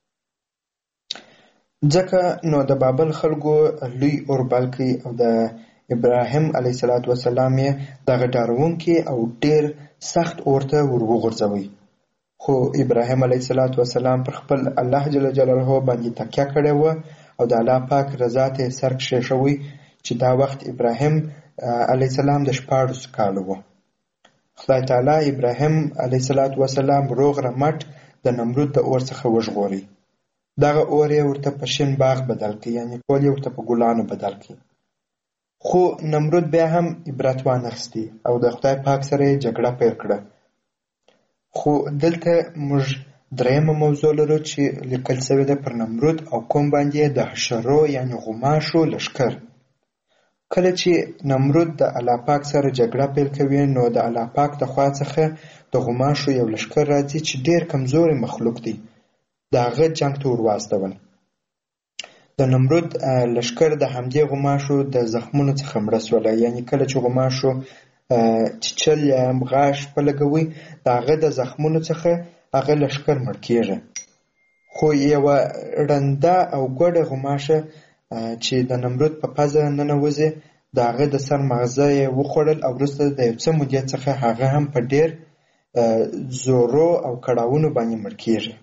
ځکه نو د بابل خلکو لوی اور بل کړي او د ابراهیم علیه السلام یې دغه ډاروونکي او ډېر سخت اور ته ور وغورځوي. خو ابراهیم علیه السلام پر خپل الله جل جلاله باندې تکیه کړې وه او د الله پاک رضا ته یې سر کښېښوی چې دا وخت ابراهیم علیه السلام د شپاړسو کالو و. خدای تعالی ابراهیم علیه السلام روغ رمټ د نمرود د اور څخه وژغوري. دغه اور یې ورته په شین باغ بدل کړي، یعنی ټول یې ورته په ګلانو بدل کړي. خو نمرود بیا هم عبرت وانخیستی او د خدای پاک سره یې جګړه پیل کړه. خو دلته موږ درېیمه موضوع لرو چې لیکل شوې ده پر نمرود او کوم باندې د حشرو یعنی غوماشو لښکر. کله چې نمرود د الله پاک سره جګړه پیل کوي نو د الله پاک د خوا څخه د غوماشو یو لښکر راځي چې ډېر کمزوري مخلوق دی. د هغه جنګ ته ور واستول. د نمرود لښکر د همدې غوماشو د زخمونو څخه مړه سوله. یعنی کله چې غوماشو چیچل یا غاښ په لګوي د هغه د زخمونو څخه هغه لښکر مړ کېږي. خو یوه ړنده او ګوډه غوماشه چې د نمرود په پزه ننوځي د هغه د سر مغزه یې وخوړل او وروسته د یو څه مودې څخه هغه هم په ډېر زورو او کړاوونو باندې مړ کېږي.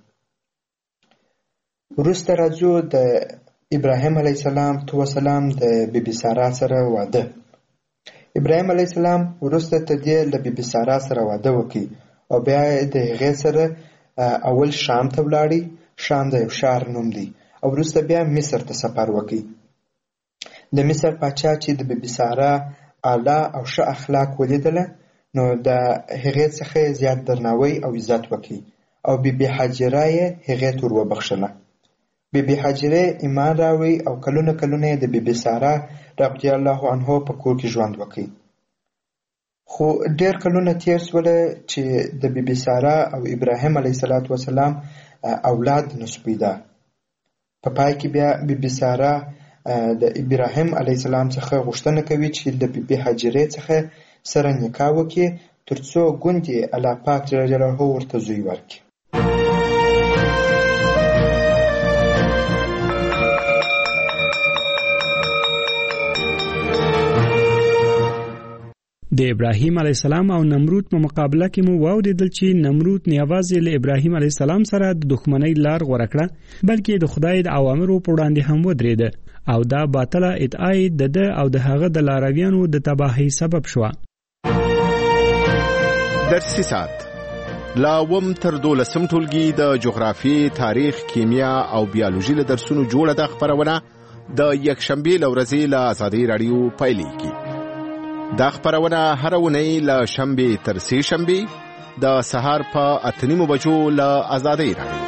وروسته راځو د ابراهیم علیه السلام د بی بی سارا سره واده. ابراهیم علیه السلام وروسته ته دې له بی بی سارا سره واده وکړي او بیا د هغې سره اول شام ته ولاړی. شام د یو ښار نوم دی او وروسته بیا مصر ته سفر وکړي. د مصر پاچا چې د بی بی سارا اعلی او ښه اخلاق ولیدله نو د هغې څخه زیات درناوی او عزت وکړي او بی بی حاجره یې هغې ته ور وبخښله. بی بی حاجره ایمان راوړی او کلونه کلونه د بی بی سارا رضی الله عنها په کور کې ژوند وکړي. خو ډېر کلونه تیر سوله چې د بی بی سارا او ابراهیم علیه السلام اولاد نشو پیدا. په پای کې بیا بی بی سارا د ابراهیم علیه السلام څخه غوښتنه کوي چې د بی بی هاجرې څخه سره نکاح وکړي ترڅو ګوندې الله پاک جل جلاله ورته زوی ورکړي. د ابراهیم علیه السلام او نمرود په مقابله کې مو واوریدل چې نمرود نه یوازې له ابراهیم علیه السلام سره د دښمنۍ لار غوره کړه بلکې د خدای د اوامرو په وړاندې هم ودرېده او دا باطله ادعا د ده او د هغه د لارویانو د تباهۍ سبب شوه. درسي ساعت لا وم تر دولسم ټولګي د جغرافي، تاریخ، کیمیا او بیولوژي له درسونو جوړه د خبرونه د یکشنبه لورځي له آزادۍ رادیو پایلیږي. دا خبرونه هر اونۍ له شنبه تر سه شنبه د سهار په اتنیمو بجو له آزادۍ رادیو.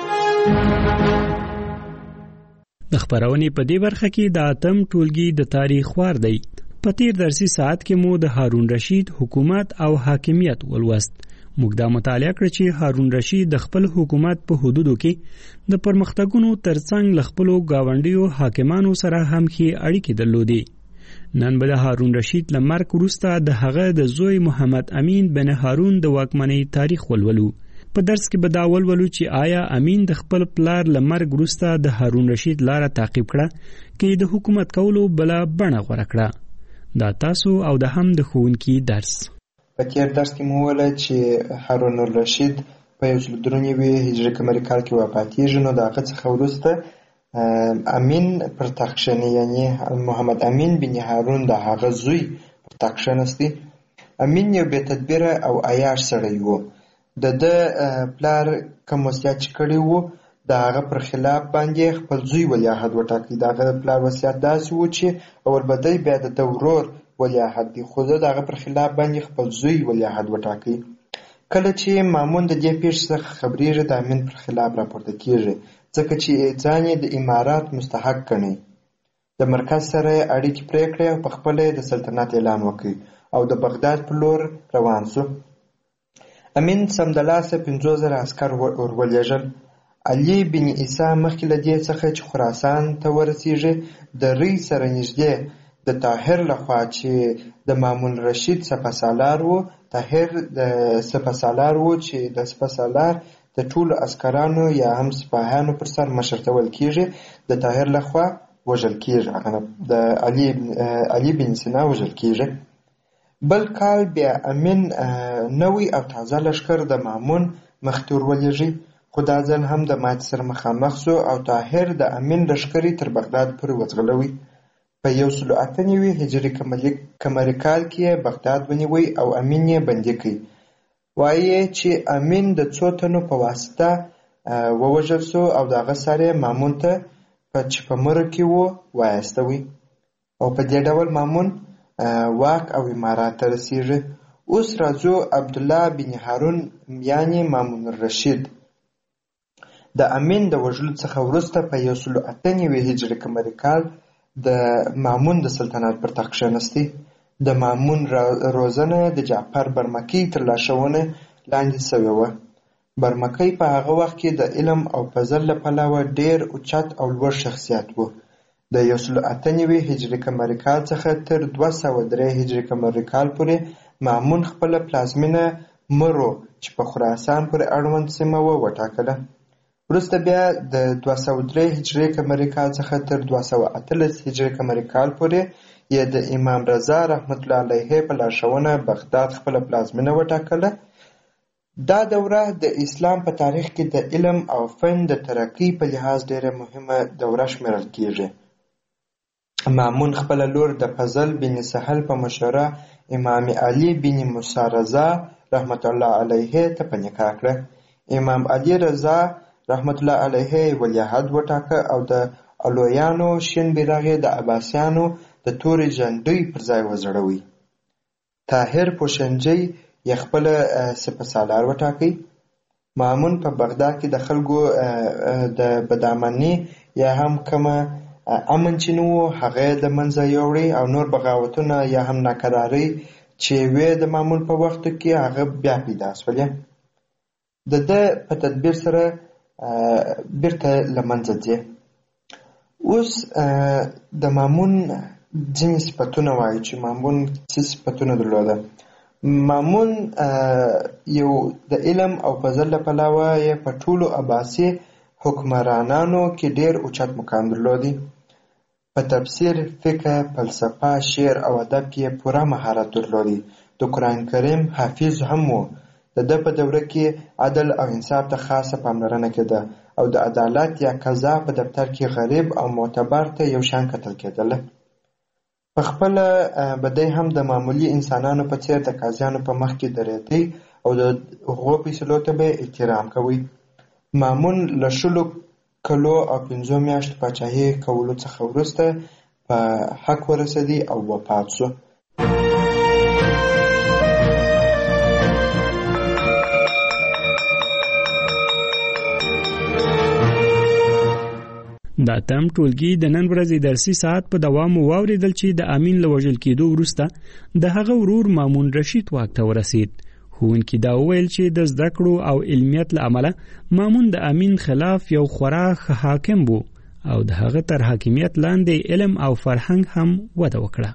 د خبرونې په دې برخه کې د اتم ټولګي د تاریخ وار دی. په تیر درسي ساعت کې مو د هارون رشید حکومت او حاکمیت ولوست. موږ دا مطالعه کړ چې هارون رشید د خپل حکومت په حدودو کې د پرمختګونو ترڅنګ له خپلو گاونډیو حاکمانو سره هم ښې اړیکې درلودې. نن به د هارون رشید له مرګ وروسته د هغه د زوی محمد امین بن هارون د واکمنۍ تاریخ ولولو. په درس کې به دا ولولو چې آیا امین د خپل پلار له مرګ وروسته د هارون رشید لاره تعقیب کړه کې د حکومت کولو بله بڼه غوره کړه. دا تاسو او د هم د ښوونکي درس. په تیر درس کې مو وویل چې هارون الرشید په یو سل درې نوي هجري قمري کال کې وفاتېږي. نو د هغه څخه وروسته امین پر تخت کښېني، یعنې محمد امین بن هارون د هغه زوی پر تخت کښېنستی. امین یو بې تدبیره او عیاش سړی و. د ده پلار کوم وصیت چې کړی و د هغه پر خلاف باندې خپل زوی ولیعهد وټاکي. د هغه پلار وصیت داسې و چې اول به دی بیا د ده ورور ولیعهد دی، خو ده د هغه پر خلاف باندې خپل زوی ولیعهد وټاکي. کله چې مامون د دې پیښې څخه خبرېږي د امین پر خلاف راپورته کېږي ځکه چې ځان یې د امارات مستحق ګڼي. د مرکز سره یې اړیکې پرې کړې او په خپله یې د سلطنت اعلان وکړ او د بغداد په لور روان شو. امین سمدلاسه پنځوس زره عسکر ورولېږل. علي بن عیسی مخکې له دې څخه چې خراسان ته ورسېږي د ری سره نږدې د طاهر لخوا چې د مامون رشید سپهسالار و، طاهر د سپهسالار و چې د سپهسالار د ټولو عسکرانو یا هم سپاهیانو پر سر مشرتول کېږي د طاهر لخوا وژل کېږي، د علي علي بن سینا وژل کېږي. بل کال بیا امین نوی او تازه لښکر د مامون مخې ور ولېږي، خو دا ځل هم د ماتې سره مخامخ شو او طاهر د امین لښکرې تر بغداد پورې وځغلوي. په یو سل اته نوي هجري قمري کال کې یې بغداد ونیوی او امین یې بندي کړ. وایي چې امین د څو تنو په واسطه ووژل شو او د هغه سر یې مامون ته په چې په مره کې و وایستوي او په دې ډول مامون واک او امارات ته رسېږي. اوس راځو عبدالله بن هارون یعنې مامون الرشید د امین د وژلو څخه وروسته په یو سل اته نوي هجري قمري کال د مامون د سلطنت پر تخت کښېنستی. د مامون روزنه د جعفر برمکی تر لارښوونې لاندې شوې وه. برمکی په هغه وخت کې د علم او فضل له پلوه ډېر اوچت او لوړ شخصیت و. د یو سل اته نوي هجري قمري کال څخه تر دوه سوه درې هجري قمري کال پورې مامون خپله پلازمینه مرو چې په خراسان پورې اړوند سیمه وه وټاکله. وروسته بیا د دوه سوه درې هجري قمري کال څخه تر دوه سوه اتلس هجري قمري کال پورې یې د امام رضا رحمت الله علیه په لارښوونه بغداد خپله پلازمینه وټاکله. دا دوره د اسلام په تاریخ کې د علم او فن د ترقۍ په لحاظ ډېره مهمه دوره شمیرل کېږي. مامون خپله لور د فضل بن سهل په مشوره امام علي بن موسی رضا رحمت الله علیه ته په نکاح کړه. امام علي رضا رحمت الله علیه ولیعهد وټاکه او د علویانو شین بیرغ یې د عباسیانو د تورې جنډۍ پر ځای وځړوي. طاهر پوشنجي یې خپله سپهسالار وټاکئ. مامون په بغداد کې د خلکو د بدامني یا هم کومه امن چې نه و هغه یې د منځه یوړی او نور بغاوتونه یا هم ناکرارۍ چې وې د مامون په وخت کې هغه بیا پیدا شولې. د ده په تدبیر سره بیرته له منځه ځي. اوس د مامون ځینې صفتونه وایي چې مامون څه صفتونه درلوده. مامون یو د علم او فضل له پلوه یې په ټولو عباسي حکمرانانو کې ډېر اوچت مقام درلودی. په تفسیر، فقه، فلسفه، شعر او ادب کې یې پوره مهارت درلودی. د قرآن کریم حافظ هم و. د ده په دوره کې عدل او انصاف ته خاصه پاملرنه کېده او د عدالت یا قضا په دفتر کې غریب او معتبر ته یو شان کتل کېدله. په خپله به دی هم د معمولي انسانانو په څېر د قاضیانو په مخ کې درېدی او د هغو فیصلو ته به احترام کوي. مامون له شلو کلو او پنځو میاشتو پاچاهي کولو څخه وروسته په حق ورسېدی او وفات شو. دا تم ټولګي د نن ورځې درسي ساعت په دوام واوریدل چې د امین له وژل کېدو وروسته د هغه ورور مامون رشید واک ته ورسید. ښوونکي دا وویل چې د زده کړو او علمیت له امله مامون د امین خلاف یو خورا ښه حاکم و او د هغه تر حاکمیت لاندې علم او فرهنګ هم وده وکړه.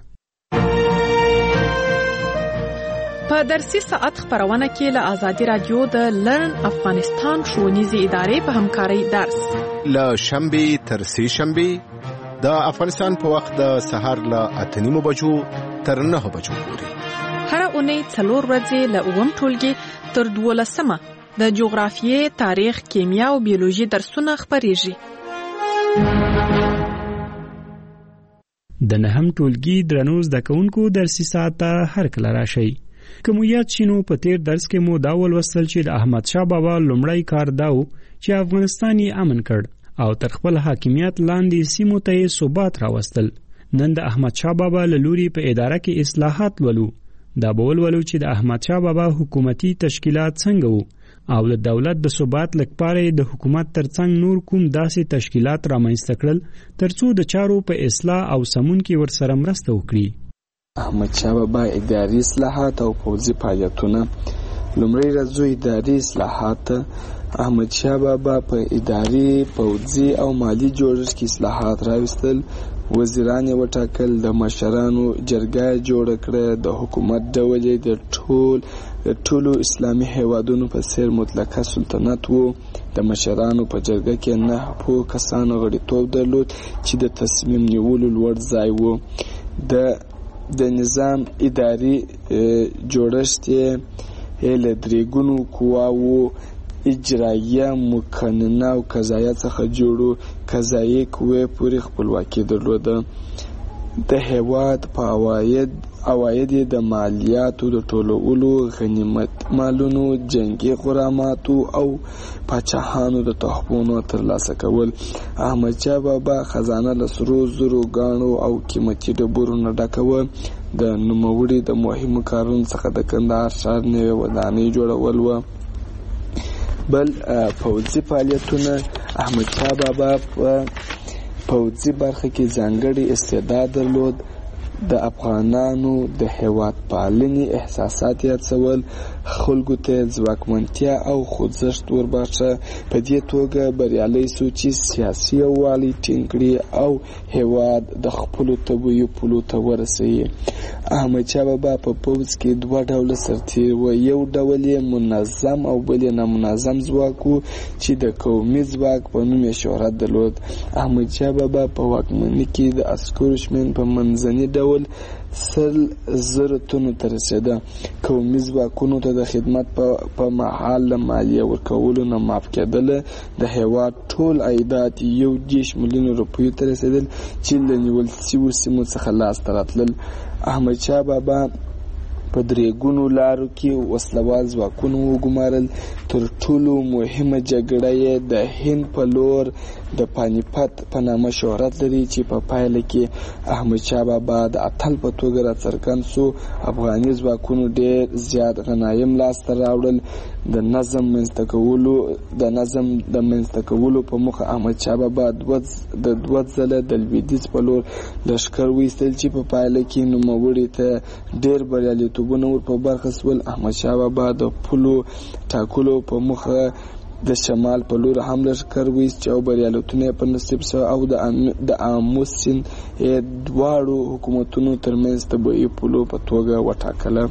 په درسي ساعت خبرونه کې له آزادي رادیو د لرن افغانستان ښوونیزې ادارې په همکارۍ درس له شنبې تر سې شنبې د افغانستان په وخت د سهار له اته نیمو بجو تر نهه بجو پورې. هره اونۍ څلور ورځې له اووم ټولګي تر دولسمه د جغرافیې، تاریخ، کیمیا او بیولوژي درسونه خپریږي. د نهم ټولګي درنو زده کوونکو درسي ساعت ته هر کله راشئ. که مو یاد شي نو په تیر درس کې مو دا ولوستل چې د احمد شاه بابا لومړی کار دا و چې افغانستان یې امن کړ او تر خپل حاکمیت لاندې سیمو ته یې ثبات راوستل. نن د احمد شاه بابا له لوري په اداره کې اصلاحات ولو. دا به ولولو چې د احمد شاه بابا حکومتي تشکیلات څنګه وو او د دولت د ثبات لپاره د حکومت ترڅنګ نور کوم داسې تشکیلات رامنځته کړل ترڅو د چارو په اصلاح او سمون کې ورسره مرسته وکړي. احمد شاه بابا اداري اصلاحات او پوځي فعالیتونه. لومړی راځو اداري اصلاحات. احمد شاه بابا په اداري، پوځي او مالی جوړښت کې اصلاحات راوستل. وزیران یې وټاکل، د مشرانو جرګه جوړه کړه، د حکومت ډول یې د ټول د ټولو اسلامي هیوادونو په څیر مطلقه سلطنت و. د مشرانو په جرګه کې نه پوه کسانو غړیتوب درلود چې د تصمیم نیولو لوړ ځای و. د د نظام اداري جوړښت یې له درې ګونو قواوو اجرایه، مقننه او قضایه څخه جوړو. قضایي قوې پورې خپلواکي درلوده. د هیواد په عواید عواید د مالیاتو د ټولولو، غنیمت مالونو، جنگي غراماتو او پاچاهانو د تحفونو ترلاسه کول. احمد شاه بابا خزانه له سرو زرو، ګاڼو او قیمتي ډبرو نه ډکه وه. د نوموړي د مهمو کارونو څخه د کندهار ښار نوې ودانۍ جوړول وه. بل پوځي فعالیتونه. احمد شاه بابا په پوځي برخه کې ځانګړی استعداد درلود. د افغانانو د هیواد پالنې احساسات یې هڅول، خلکو ته ځواکمنتیا او خوځښت ورباښه. په دې توګه بریالی سو چې سیاسي یووالی ټینګ کړي او هیواد د خپلو طبیعي پولو ته ورسوي. احمد شاه بابا په پوځ کې دوه ډوله سرتېري وو. یو ډول یې منظم او بل یې نامنظم ځواک و چې د قومي ځواک په نوم یې شهرت درلود. احمد شاه بابا په واکمنۍ کې د عسکرو شمېر په منځني ډول سل زره تنو ته رسېده. قومي ځواکونو ته د خدمت په مهال له مالیې ورکولو نه معاف کېدله. د هیواد ټول عایدات یو دېرش میلیونه روپیو ته رسېدل چې له نیول شویو سیمو څخه لاسته راتلل. احمد شاه بابا په درې ګونو لارو کې وسلوال ځواکونه وګمارل. تر ټولو مهمه جګړه یې د هند په لور د پانیپت په نامه شهرت لري چې په پایله کې احمدشاه بابا د اتل په توګه راڅرګند سو. افغاني ځواکونو ډېر زیات غنایم لاسته راوړل. د نظم منځته کولو د نظم د منځته کولو په موخه احمدشاه بابا د دوه ځله د لویدیځ په لور لښکر وایستل چې په پایله کې نوموړي ته ډېر بریالیتوبونه ور په برخه سول. احمدشاه بابا د پولو ټاکلو په موخه د شمال په لور هم لښکر وایست او بریالیتونه په نصیب سو او د آمو سیند دواړو حکومتونو ترمنځ طبیعي پولو په توګه وټاکله.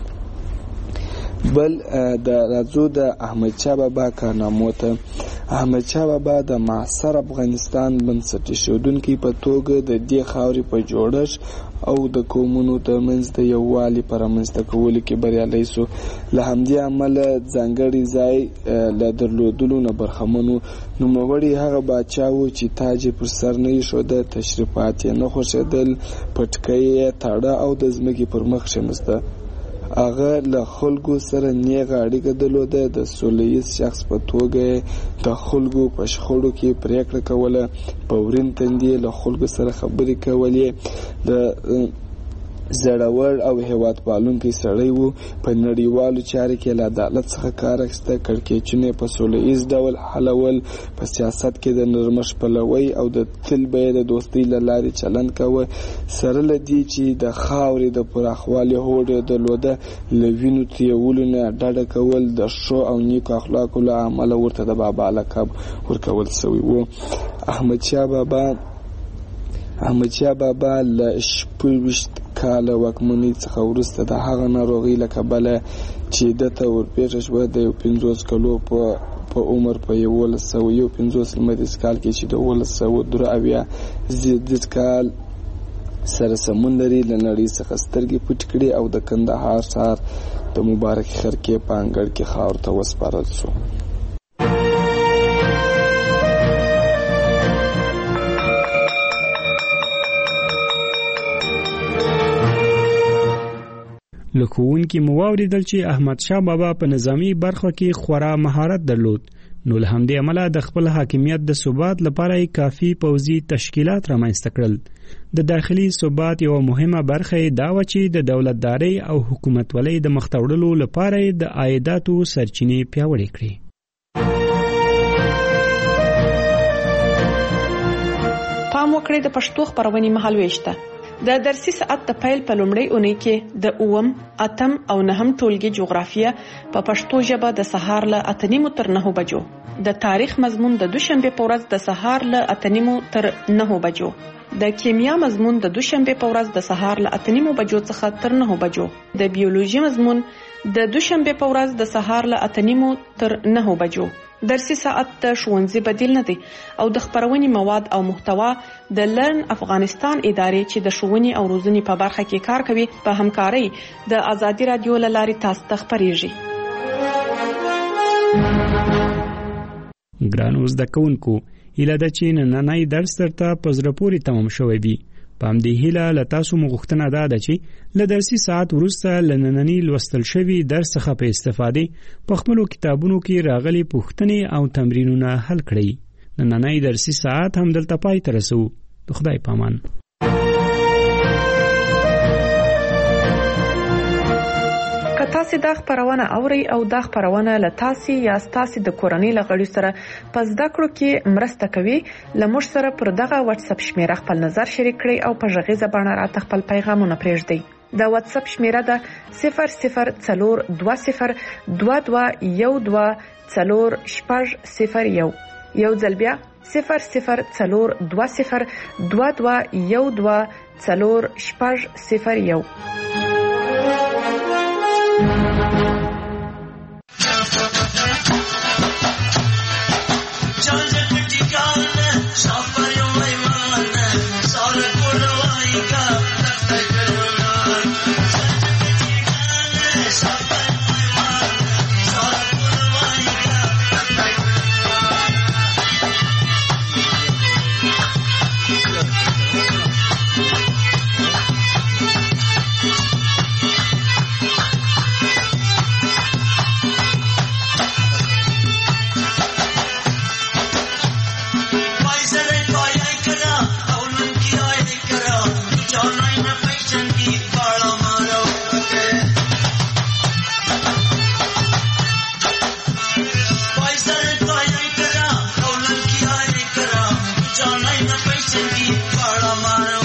بل د راځو د احمدشاه بابا کارنامو ته. احمدشاه بابا د معاصر افغانستان بنسټ ایښودونکي په توګه د دې خاورې په جوړښت او د قومونو ترمنځ د یووالي په رامنځته کولو کې بریالی سو. له همدې امله ځانګړی ځای له درلودلو نه برخمن و. نوموړی هغه پاچا و چې تاج یې پر سر نه ایښوده، تشریفات یې نه خوښېدل، پټکۍ یې تاړه او د ځمکې پر مخ کښېناسته. هغه له خلکو سره نیغه اړیکه درلوده. د سوله ییز شخص په توګه د خلکو په شخړو کې پریکړه کوله، په ورین تندي له خلکو سره خبرې کولې. د زړور او هیواد پالونکی سړی و. په نړیوالو چارو کې له عدالت څخه کار اخیسته، کړکېچونه په سوله ییز ډول حلول، په سیاست کې د نرمښت پلوی او د تل به د دوستۍ له لارې چلند کوه. سره له دې چې د خاورې د پراخوالي هوډ یې درلوده، له وینو تویولو نه ډډه کول د ښو او نیکو اخلاقو له امله ورته د بابا لقب ورکول سوی و. احمدشاه بابا احمدشاه بابا له شپږویشت کاله واکمنۍ څخه وروسته د هغه ناروغۍ له کبله چې دته ورپېښه شوه د یو پنځوس کلو په عمر په یولس سوه یو پنځوس لمریز کال کې چې د اوولس سوه درې اویا زیږدیز کال سره سمون لري، له نړۍ څخه سترګې پټې کړې او د کندهار ښار د مبارکې خرکې په انګړ کې خاورو ته وسپارل شو. له ښوونکي مو واورېدل چې احمدشاه بابا په نظامي برخو کې خورا مهارت درلود، نو له همدې امله د خپل حاکمیت د ثبات لپاره یې کافي پوځي تشکیلات رامنځته کړل. د داخلي ثبات یوه مهمه برخه یې دا وه چې د دولتدارۍ او حکومتولۍ د مخته وړلو لپاره یې د عایداتو سرچینې پیاوړې کړې. پام وکړئ د پښتو خپرونې مهالوېش ته. د درسي ساعت د پیل په لومړۍ اونۍ کې د اووم، اتم او نهم ټولګي جغرافیه په پښتو ژبه د سهار له اته نیمو تر نهو بجو، د تاریخ مضمون د دوشنبه په ورځ د سهار له اته نیمو تر نهو بجو، د کیمیا مضمون د دوشنبه په ورځ د سهار له اته نیمو بجو څخه تر نهو بجو، د بیولوژي مضمون د دوشنبه په ورځ د سهار له اته نیمو تر نهو بجو. درسي ساعت د ښوونځي بدیل نه دی او د خپرونې مواد او محتوا د لرن افغانستان ادارې چې د ښوونې او روزنې په برخه کې کار کوي په همکارۍ د ازادي رادیو له لارې تاسو ته خپریږي. ګرانو زده کوونکو، هیله ده چې نننی درس درته په زړه پورې تمام شوی وي. په همدې هیله له تاسو مو غوښتنه دا ده چې له درسي ساعت وروسته له ننني لوستل شوي درس څخه په استفادې په خپلو کتابونو کې راغلي پوښتنې او تمرینونه حل کړئ. نننی درسي ساعت هم دلته پای ته رسو. د خدای پامان. که تاسو دا خبرونه اوري او دا خبرونه له تاسو یا تاسو د کورنۍ لغړی سره پس د کړو کې مرسته کوي، لمر سره پر دغه واتس اپ شمیره خپل نظر شریک کړئ او په ژغې زبانه را خپل پیغامونه پرېږدئ. د واتس اپ شمیره ده صفر صفر څلور دوه صفر دوه دوه یو دوه څلور شپږ صفر یو. یو ځل بیا صفر صفر څلور دوه صفر دوه دوه یو دوه څلور شپږ صفر یو. واړه مانو